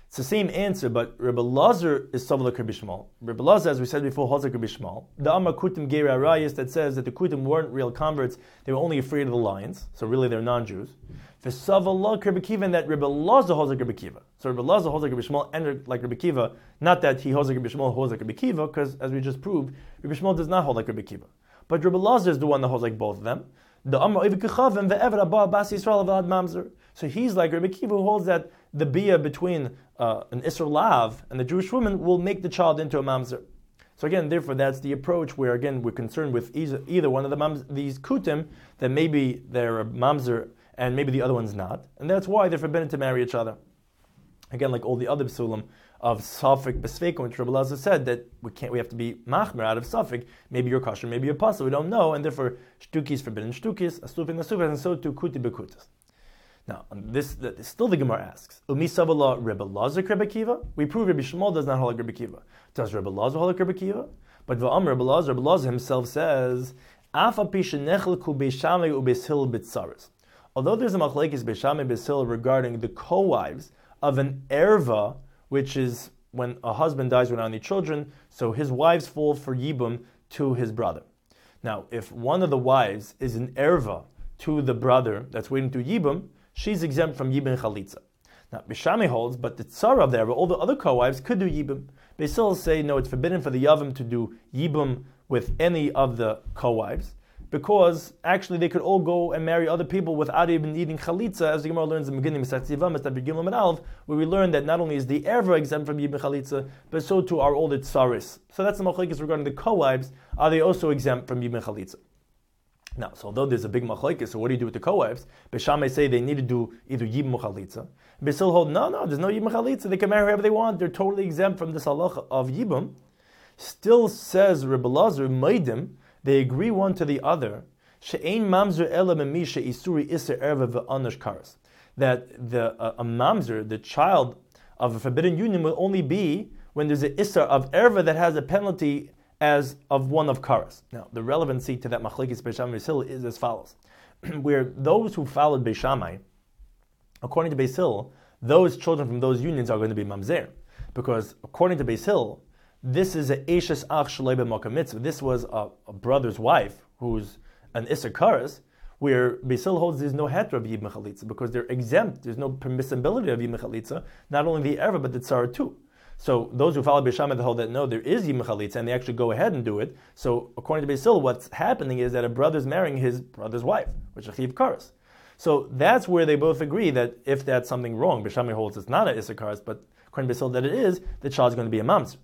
It's the same answer, but Rebbe Lazar is Savla Rabbi Shmuel. Rebbe Lazar, as we said before, holds like Rabbi Shmuel. The Amar Kutim Geir Arayis that says that the Kutim weren't real converts, they were only afraid of the lions, so really they're non-Jews. For Savla Rabbi Kiva, and that Rebbe Lazar holds like Rabbi Kiva. So Rebbe Lazar holds like Rabbi Shmuel and like Rabbi Kiva, not that he holds like Rabbi Shmuel, holds like Rabbi Kiva, because as we just proved, Rabbi Shmuel does not hold like Rabbi Kiva. But Rebbe Lazar is the one that holds like both of them. The Amar Ivikachavim ve'ever Abba Bas Yisrael Avad Mamzer. So he's like Rabbi Kiva, who holds that the bia between uh, an Isser Lav and the Jewish woman will make the child into a mamzer. So again, therefore, that's the approach where again we're concerned with either, either one of the mams, these kutim, that maybe they're a mamzer and maybe the other one's not, and that's why they're forbidden to marry each other. Again, like all the other psulim of Safek Besveikum, which Rabbi Lazar said that we can't, we have to be machmer out of Safek. Maybe you're kosher, maybe you're pasal, we don't know, and therefore shtukis forbidden shtukis, asufin asufin, and so too kuti bekutas. Now, this, this still the Gemara asks, Umi Savala Rebbe Lazar Rebbe Kiva? We prove Rebbe Shmuel does not hold like Rebbe Kiva. Does Rebbe Lazar hold like Rebbe Kiva? But Va'am Rebbe Lazar, Rebbe Lazar himself says, Afa pisha nechelku beishamei ubeshil bitzaris. Although there's a machlekes beishamei beshil regarding the co-wives of an erva, which is when a husband dies without any children, so his wives fall for yibum to his brother. Now, if one of the wives is an erva to the brother that's waiting to yibum, she's exempt from Yibum Chalitza. Now, Bishami holds, but the tzara of the Erva, all the other co-wives could do Yibum. They still say, no, it's forbidden for the Yavim to do Yibum with any of the co-wives, because actually they could all go and marry other people without even needing Chalitza, as the Gemara learns in the beginning of Mesach Zivam, Mesach Gimel and Alv, where we learn that not only is the Erva exempt from Yibum Chalitza, but so too are all the tzaris. So that's the machlekes regarding the co-wives. Are they also exempt from Yibum Chalitza? Now, so although there's a big machlekes, so what do you do with the co-wives? Beishamai say they need to do either yibum chalitza. Beisil hold, no, no, there's no yibum chalitza. They can marry whoever they want. They're totally exempt from this halacha of yibum. Still says Rebbe Lazar, meidim, they agree one to the other. She'ein mamzer ela memisha isuri iser erva ve'anash karas. That the uh, a mamzer, the child of a forbidden union, will only be when there's an isser of erva that has a penalty as of one of karas. Now, the relevancy to that machlekes Beishamai Beisil is as follows: where those who followed Beishamai, according to Beisil, those children from those unions are going to be mamzer, because according to Beisil, this is a eshes ach shalei b'makam mitzvah. This was a, a brother's wife who's an iser karas, where Beisil holds there's no heter of yibum chalitza because they're exempt. There's no permissibility of yibum chalitza, not only the erva but the tzara too. So those who follow Beishamai hold that no, there is yibum chalitza, and they actually go ahead and do it. So according to Beisil, what's happening is that a brother's marrying his brother's wife, which is a chiv karas. So that's where they both agree that if that's something wrong, Beishamai holds it's not a issur karas, but according to Beisil that it is, the child's going to be a mamzer.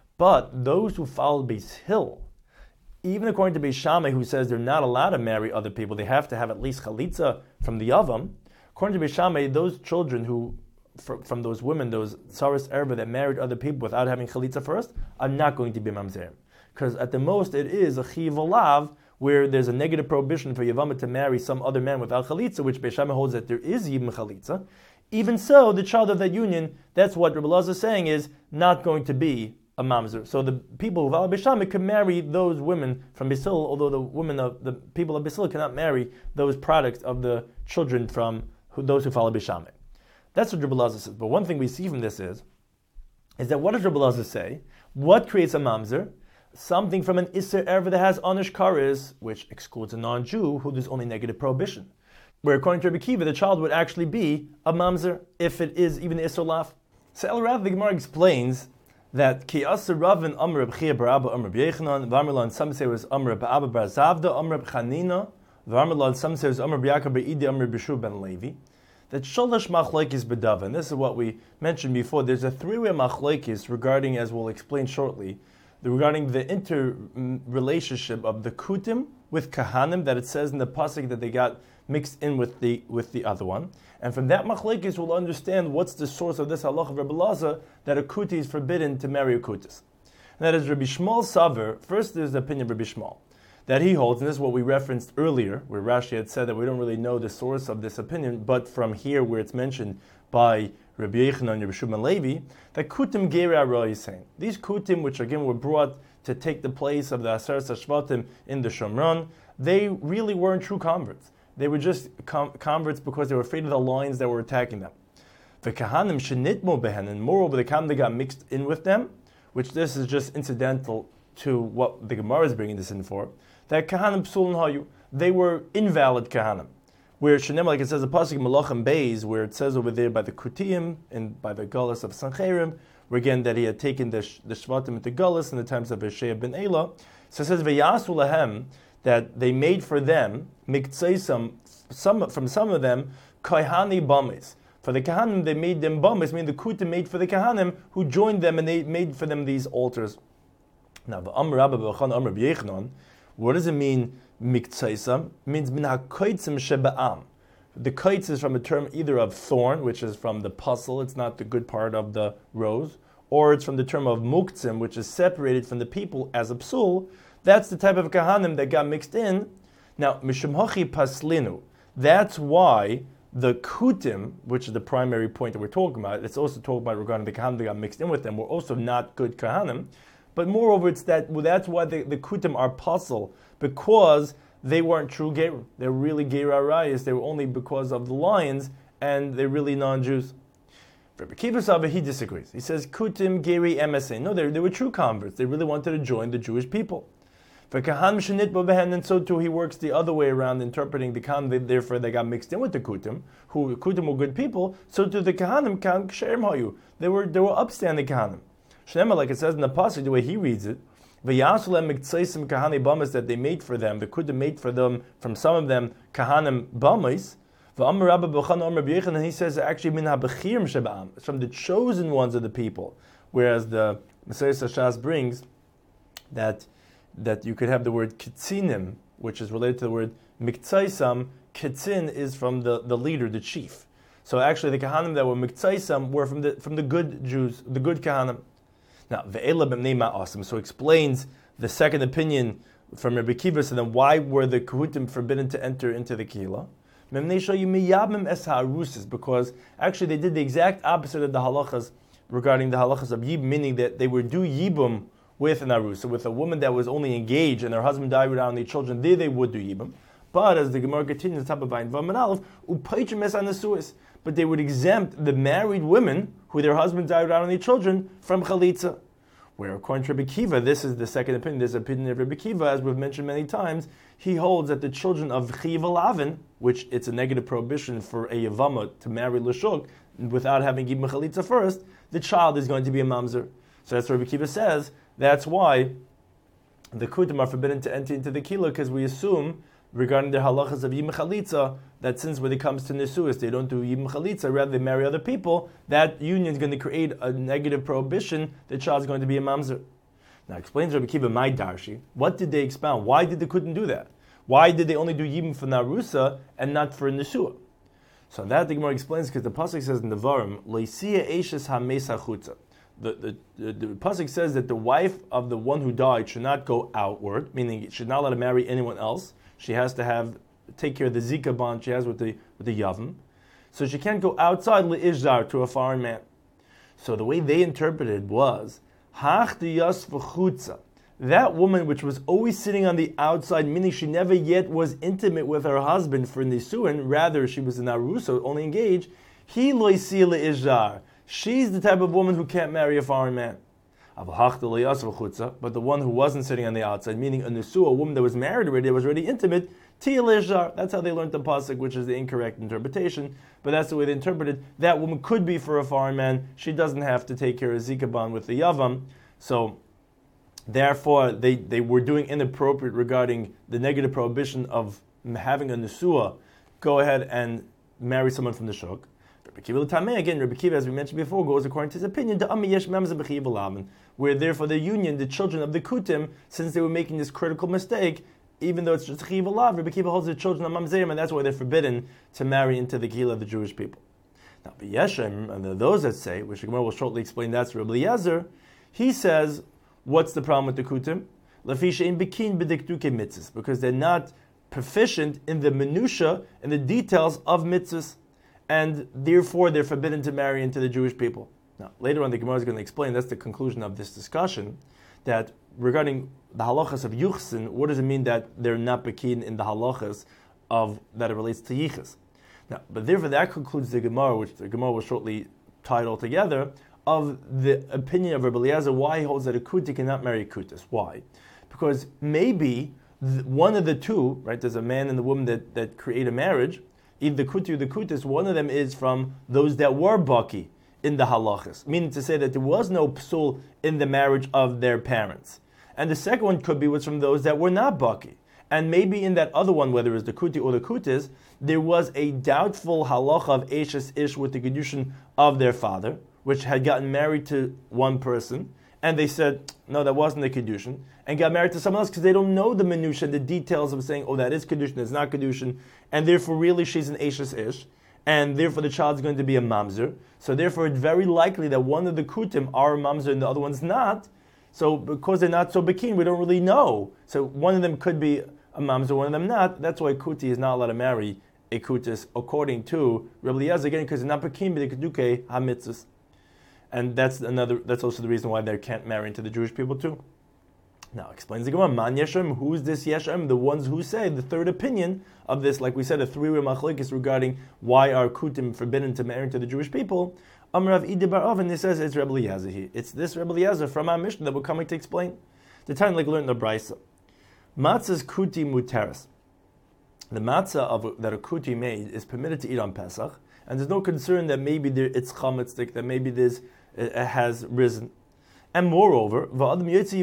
But those who follow Beisil, even according to Beishamai, who says they're not allowed to marry other people, they have to have at least chalitza from the yavam. According to Beishamai, those children who From, from those women, those tzaris erva that married other people without having chalitza first, are not going to be mamzerim. Because at the most it is a chiv olav, where there's a negative prohibition for Yavama to marry some other man without chalitza, which Beishamai holds that there is yibum chalitza. Even so, the child of that union, that's what Rebbe Lazar is saying, is not going to be a mamzer. So the people who follow Beishamai can marry those women from Beisil, although the women of the people of Beisil cannot marry those products of the children from who, those who follow Beishamai. That's what Rebbe Lazar says. But one thing we see from this is, is that what does Rebbe Lazar say? What creates a mamzer? Something from an isser erva that has anish kares, which excludes a non-Jew who there's only negative prohibition. Where according to Rebbe Kiva, the child would actually be a mamzer if it is even isser laf. So El Rav, the Gemara explains that ki asser ravin amr b'chia barabba amr b'yechanan v'amrlan, some say it was amr b'abba bar zavda amr b'chanina v'amrlan, some say it was amr b'yakar b'idi amr b'shu ben levi. That sholosh machlekes b'dava, and this is what we mentioned before. There's a three-way machlekes regarding, as we'll explain shortly, regarding the interrelationship of the kutim with kahanim, that it says in the pasuk that they got mixed in with the with the other one. And from that machlekes, we'll understand what's the source of this halach of Rebbe Lazar that a kuti is forbidden to marry a kutis. And that is Rabbi Shmuel Saver. First, there's the opinion of Rabbi Shmuel that he holds, and this is what we referenced earlier, where Rashi had said that we don't really know the source of this opinion, but from here where it's mentioned by Rabbi Yechanan and Rabbi Shimon Levi, that kutim geira ra is saying. These kutim, which again were brought to take the place of the Aseret Shvatim in the Shomron, they really weren't true converts. They were just com- converts because they were afraid of the lions that were attacking them. The kahanim shenitmo behen, and moreover, the kahanim got mixed in with them, which this is just incidental to what the Gemara is bringing this in for. That kahanim psulin hayu, they were invalid kahanim. Where shenem, like it says, the pasuk Malachim Beis, where it says over there by the Kutiyim and by the Gullus of Sancherim, where again that he had taken the the Shvatim into Gullus in the times of Hosea ben Elah. So it says Vayasu lahem, that they made for them miktzeisam, some from some of them kahani bamis. For the kahanim, they made them bamis, meaning the kutim made for the kahanim who joined them, and they made for them these altars. Now, the Amr Rabba B'Chan Amr B'Yechanan, what does it mean? Miktsaisam means min hakoitzim shebe'am. The kites is from a term either of thorn, which is from the puzzle, it's not the good part of the rose, or it's from the term of muktzim, which is separated from the people as a psul. That's the type of kahanim that got mixed in. Now, mishum hachi paslinu. That's why the kutim, which is the primary point that we're talking about, it's also talked about regarding the kahanim that got mixed in with them, were also not good kahanim. But moreover, it's that well, that's why the, the kutim are puzzle, because they weren't true gerim. They're really geir arayis. They were only because of the lions, and they're really non-Jews. Rabbi Kiva Saba, he disagrees. He says, kutim geri M S A. No, they, they were true converts. They really wanted to join the Jewish people. For kahan shenit b'behen, and so too he works the other way around, interpreting the kahan. Therefore, they got mixed in with the kutim, who kutim were good people. So too the kahanim kan ksherim hayu. They were they were upstanding kahanim. Shnema, like it says in the pasuk, the way he reads it, v'yasulem miktseisim kahani bamas, that they made for them, the kutim made for them, from some of them kahanim bamas. V'amar Rabba B'Chan Amar B'Yechanan, and he says actually min habechirim sheba'am, it's from the chosen ones of the people. Whereas the Messiah Shas brings that that you could have the word kitzinim, which is related to the word miktsaisam. Kitzin is from the, the leader, the chief. So actually, the kahanim that were miktsaisam were from the from the good Jews, the good kahanim. Now, ve'ela b'mnei ma'asim, so explains the second opinion from Rabbi Kiva. So then, why were the kahutim forbidden to enter into the kehillah? Because actually they did the exact opposite of the halachas regarding the halachas of yibum, meaning that they would do yibum with an arusa, with a woman that was only engaged and her husband died without any children. There they would do yibum. But as the Gemara continues, top of Ayin Vav Aleph, upaychim es anasuis, but they would exempt the married women who their husband died without any children from chalitza. Where according to Rabbi Kiva, this is the second opinion. There's an opinion of Rabbi Kiva, as we've mentioned many times. He holds that the children of Chiv Lavin, which it's a negative prohibition for a Yavama to marry Lashuk without having Yibum Chalitza first, the child is going to be a mamzer. So that's what Rabbi Kiva says. That's why the Kutim are forbidden to enter into the Kila, because we assume, regarding their halachas of Yibum Chalitza, that since when it comes to Nisuas, they don't do Yibum Chalitza, rather they marry other people, that union is going to create a negative prohibition, the child is going to be a mamzer. Now explains Rabbi Kiva, my Darshi, what did they expound? Why did the Kutim do that? Why did they only do Yibum for Narusa and not for Nisua? So that the Gemara explains, because the Pasuk says in the Varim, Leisia Eishes HaMesa Chutza. The, the, the, the Pasuk says that the wife of the one who died should not go outward, meaning she should not let her marry anyone else. She has to have take care of the Zika bond she has with the with the Yavam. So she can't go outside Le'izhar, to a foreign man. So the way they interpreted was, Hach diyas v'chutza. That woman which was always sitting on the outside, meaning she never yet was intimate with her husband for Nisuin, rather she was an Arusa, only engaged, He loisi le'izhar. She's the type of woman who can't marry a foreign man. But the one who wasn't sitting on the outside, meaning a Nisua, a woman that was married already, that was already intimate, Tiyah. That's how they learned the pasuk, which is the incorrect interpretation. But that's the way they interpreted. That woman could be for a foreign man. She doesn't have to take care of Zikaban with the Yavam. So, therefore, they, they were doing inappropriate regarding the negative prohibition of having a Nisua go ahead and marry someone from the Shuk. Rabbi Kiva L'Tamei, again, Rabbi Kiva, as we mentioned before, goes according to his opinion, where therefore the union, the children of the Kutim, since they were making this critical mistake, even though it's just Chiv Alav, Rabbi Kiva holds the children of Mamzerim, and that's why they're forbidden to marry into the Kehillah of the Jewish people. Now, B'Yeshem, and there are those that say, which the Gemara will shortly explain, that's Rabbi Eliezer, he says, what's the problem with the Kutim? Lafisha in Bikin b'dikduke mitzvahs, because they're not proficient in the minutiae and the details of mitzvahs, and therefore they're forbidden to marry into the Jewish people. Now, later on the Gemara is going to explain, that's the conclusion of this discussion, that regarding the halachas of Yuchsin, what does it mean that they're not bekin in the halachas of that it relates to Yichas? Now, but therefore that concludes the Gemara, which the Gemara will shortly tie it all together, of the opinion of Rabbi Eliezer, why he holds that a kuti cannot marry a kutis. Why? Because maybe th- one of the two, right, there's a man and a woman that, that create a marriage, either the kuti or the kutis, one of them is from those that were baki in the halachas, meaning to say that there was no psul in the marriage of their parents. And the second one could be was from those that were not baki. And maybe in that other one, whether it was the kuti or the kutis, there was a doubtful halacha of eshes ish with the kedushin of their father, which had gotten married to one person, and they said, no, that wasn't the kedushin, and got married to someone else because they don't know the minutiae and the details of saying, oh, that is kedushin, it's not kedushin, and therefore really she's an eshes ish, and therefore the child's going to be a mamzer. So therefore it's very likely that one of the kutim are a mamzer and the other one's not. So because they're not so bekeen, we don't really know. So one of them could be a mamzer, one of them not. That's why kuti is not allowed to marry a kutis, according to Rabbi Eliezer, again, because they're not bekeen, but they could do ha-mitzvahs. And that's another. That's also the reason why they can't marry into the Jewish people too. Now, explains the Gemara, Man Yeshem, who's this Yeshem? The ones who say, the third opinion of this, like we said, a three-way machlokes regarding why are kutim forbidden to marry into the Jewish people. Amrav Idi Bar Oven, he says it's Rebbe Eliezer here. It's this Rebbe Eliezer from our Mishnah that we're coming to explain. The time like learned the Brisa. Matzah's kuti muteres. The matzah of, that a kuti made is permitted to eat on Pesach, and there's no concern that maybe there, it's chametzik, that maybe there's, it has risen. And moreover, says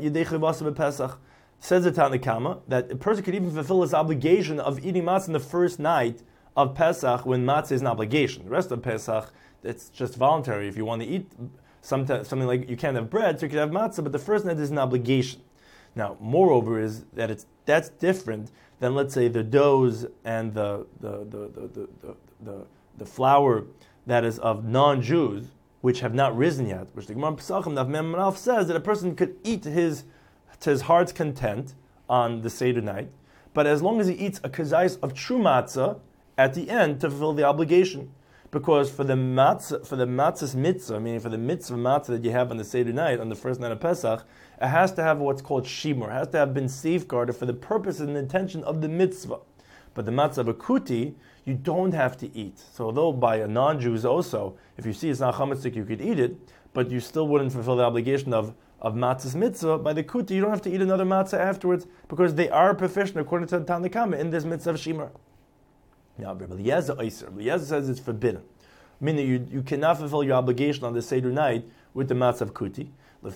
the Tanna Kama, that a person could even fulfill his obligation of eating matzah in the first night of Pesach when matzah is an obligation. The rest of Pesach, it's just voluntary. If you want to eat something, something like you can't have bread, so you can have matzah, but the first night is an obligation. Now, moreover, is that it's that's different than, let's say, the doughs and the the the the the, the, the, the flour that is of non-Jews, which have not risen yet, which the Gemara Pesachim Daf Mem Aleph says that a person could eat his to his heart's content on the Seder night, but as long as he eats a kazayis of true matzah at the end to fulfill the obligation. Because for the matzah, for the matzah's mitzvah, meaning for the mitzvah matzah that you have on the Seder night, on the first night of Pesach, it has to have what's called shimur. It has to have been safeguarded for the purpose and intention of the mitzvah. But the matzah of a kuti, you don't have to eat. So although by a non-Jews also, if you see it's not chametzik, you could eat it, but you still wouldn't fulfill the obligation of, of matzah's mitzvah. By the kuti, you don't have to eat another matzah afterwards, because they are proficient, according to the Tanna Kama, in this mitzvah of shimur. Now, Rabbi Eliezer Eiser, Rabbi Eliezer says it's forbidden. Meaning you, you cannot fulfill your obligation on the Seder night with the matzah of kuti.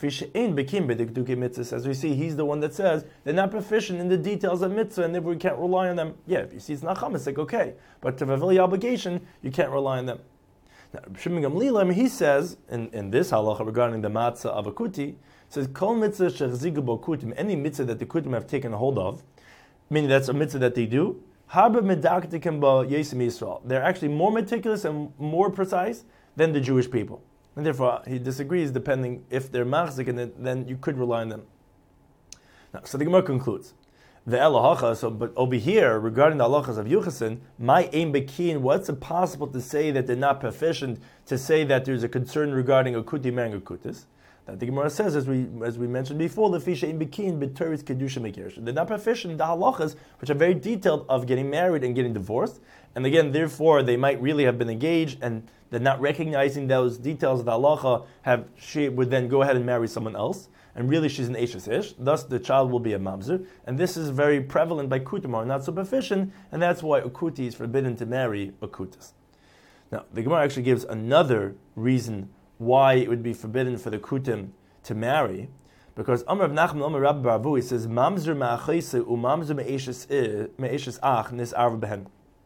As we see, he's the one that says they're not proficient in the details of mitzvah, and therefore we can't rely on them. Yeah, if you see it's not chametzik, okay, but to fulfill your obligation, you can't rely on them. Now, Shimon Gamliel, he says in, in this halacha regarding the matzah of a kuti, says kol mitzvah shechzigu bo kutim, any mitzvah that the kutim have taken hold of, meaning that's a mitzvah that they do. They're actually more meticulous and more precise than the Jewish people. And therefore, he disagrees depending if they're machzik, and then you could rely on them. Now, so the Gemara concludes. The elahacha, so but over here, regarding the halachas of Yuchasin, my aim bekin, what's it possible to say that they're not proficient, to say that there's a concern regarding a kuti mango kutis? That the Gemara says, as we as we mentioned before, the fisha in bikin b'teris kedusha mekirsh. They're not proficient in the halachas, which are very detailed of getting married and getting divorced. And again, therefore, they might really have been engaged, and they're not recognizing those details of the halacha. Have she would then go ahead and marry someone else, and really she's an eshes ish. Thus, the child will be a mamzer, and this is very prevalent by kutim, are not so proficient, and that's why a kuti is forbidden to marry a kutis. Now, the Gemara actually gives another reason why it would be forbidden for the kutim to marry, because Amar Nachman Amar Rabbi Barbu, he says mamzer ma'achayse u mamzer me'eshes ach nis arv behen.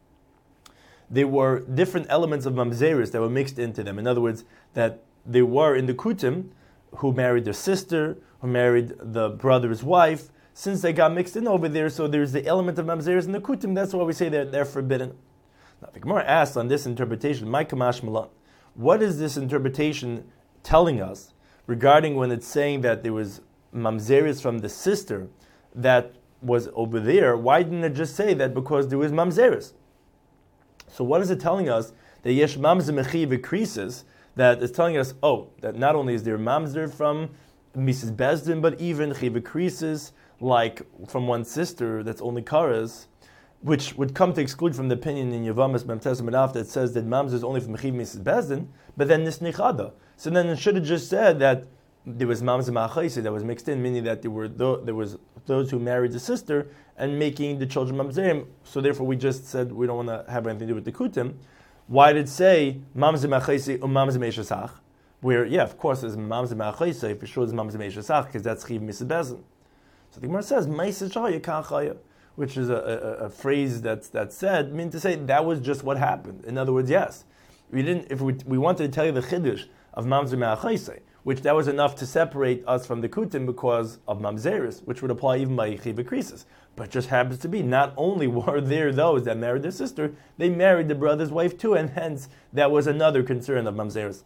There were different elements of mamzeris that were mixed into them. In other words, that there were in the kutim who married their sister, who married the brother's wife. Since they got mixed in over there, so there's the element of mamzeris in the kutim. That's why we say that they're forbidden. Now the Gemara asks on this interpretation, my kamash malan. What is this interpretation telling us regarding when it's saying that there was mamzeris from the sister that was over there? Why didn't it just say that because there was mamzeris? So what is it telling us? That yesh mamzer mechi v'krisis, that is telling us, oh, that not only is there mamzer from Missus Bezdin, but even chivakrisis, like from one sister that's only karas. which would come to exclude from the opinion in Yavamas Memtes Menaf that says that mamzer is only from Mechiv Misas Bezdin, but then Nisnichada. So then it should have just said that there was mamzer ma'achaisi that was mixed in, meaning that there were th- there was those who married the sister and making the children mamzerim. So therefore, we just said we don't want to have anything to do with the kutim. Why did it say mamzer ma'achaisi or mamzer meishasach? Where yeah, of course, there's mamzer ma'achaisi for sure. It's mamzer meishasach because that's chiv misas bezin. So the Gemara says meishasach kachaya, which is a, a, a phrase that's that's said, mean to say that was just what happened. In other words, yes, we didn't. If we we wanted to tell you the chiddush of mamzer ma'achaisi, which that was enough to separate us from the kutim because of mamzeris, which would apply even by yichiv krisis. But it just happens to be, not only were there those that married their sister, they married the brother's wife too, and hence that was another concern of mamzeris.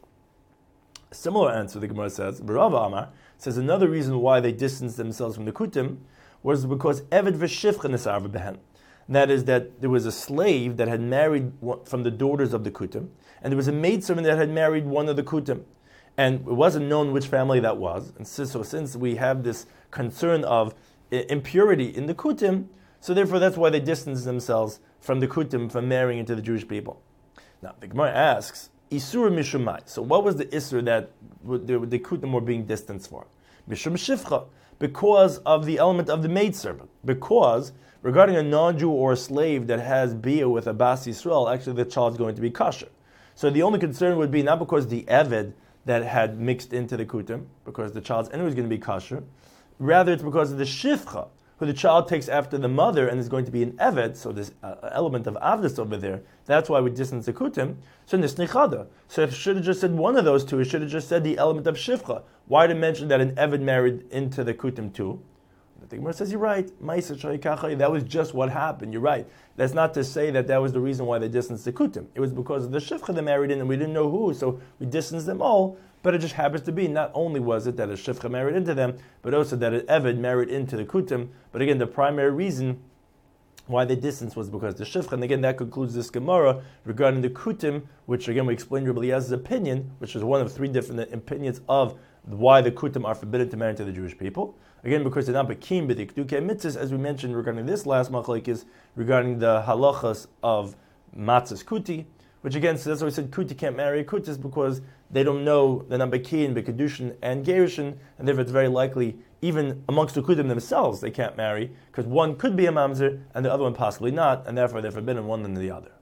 A similar answer, the Gemara says, Rava Amar says another reason why they distanced themselves from the kutim was because eved v'shifcha nesarva behen. That is, that there was a slave that had married one from the daughters of the kutim, and there was a maidservant that had married one of the kutim. And it wasn't known which family that was. And so, so since we have this concern of impurity in the kutim, so therefore that's why they distanced themselves from the kutim, from marrying into the Jewish people. Now, the Gemara asks, Isur Mishumai. So what was the Isur that the, the kutim were being distanced for? Mishum Shifcha. Because of the element of the maidservant. Because regarding a non-Jew or a slave that has bia with a Bas Yisrael, actually the child is going to be kosher. So the only concern would be not because the Eved that had mixed into the kutim, because the child's anyway is going to be kosher. Rather, it's because of the shifcha, who the child takes after the mother and is going to be an eved, so this uh, element of avdus over there. That's why we distance the kutim. So nisnichada. So if it should have just said one of those two, it should have just said the element of shifcha. Why to mention that an eved married into the kutim too? The Gemara says, you're right. That was just what happened. You're right. That's not to say that that was the reason why they distanced the kutim. It was because of the shifcha they married in, and we didn't know who, so we distanced them all. But it just happens to be, not only was it that a shifcha married into them, but also that an eved married into the kutim. But again, the primary reason why they distanced was because of the shifcha. And again, that concludes this Gemara regarding the kutim, which again we explained Rabbi Eliezer's opinion, which is one of three different opinions of why the kutim are forbidden to marry to the Jewish people. Again, because they're not bekim b'dikdukei mitzvahs, as we mentioned regarding this last machlokes, regarding the halachas of matzahs kuti, which again, so that's why we said kuti can't marry a kutis, because they don't know the not bekim b'kedushin and gerushin, and therefore it's very likely, even amongst the kutim themselves, they can't marry, because one could be a mamzer and the other one possibly not, and therefore they're forbidden one than the other.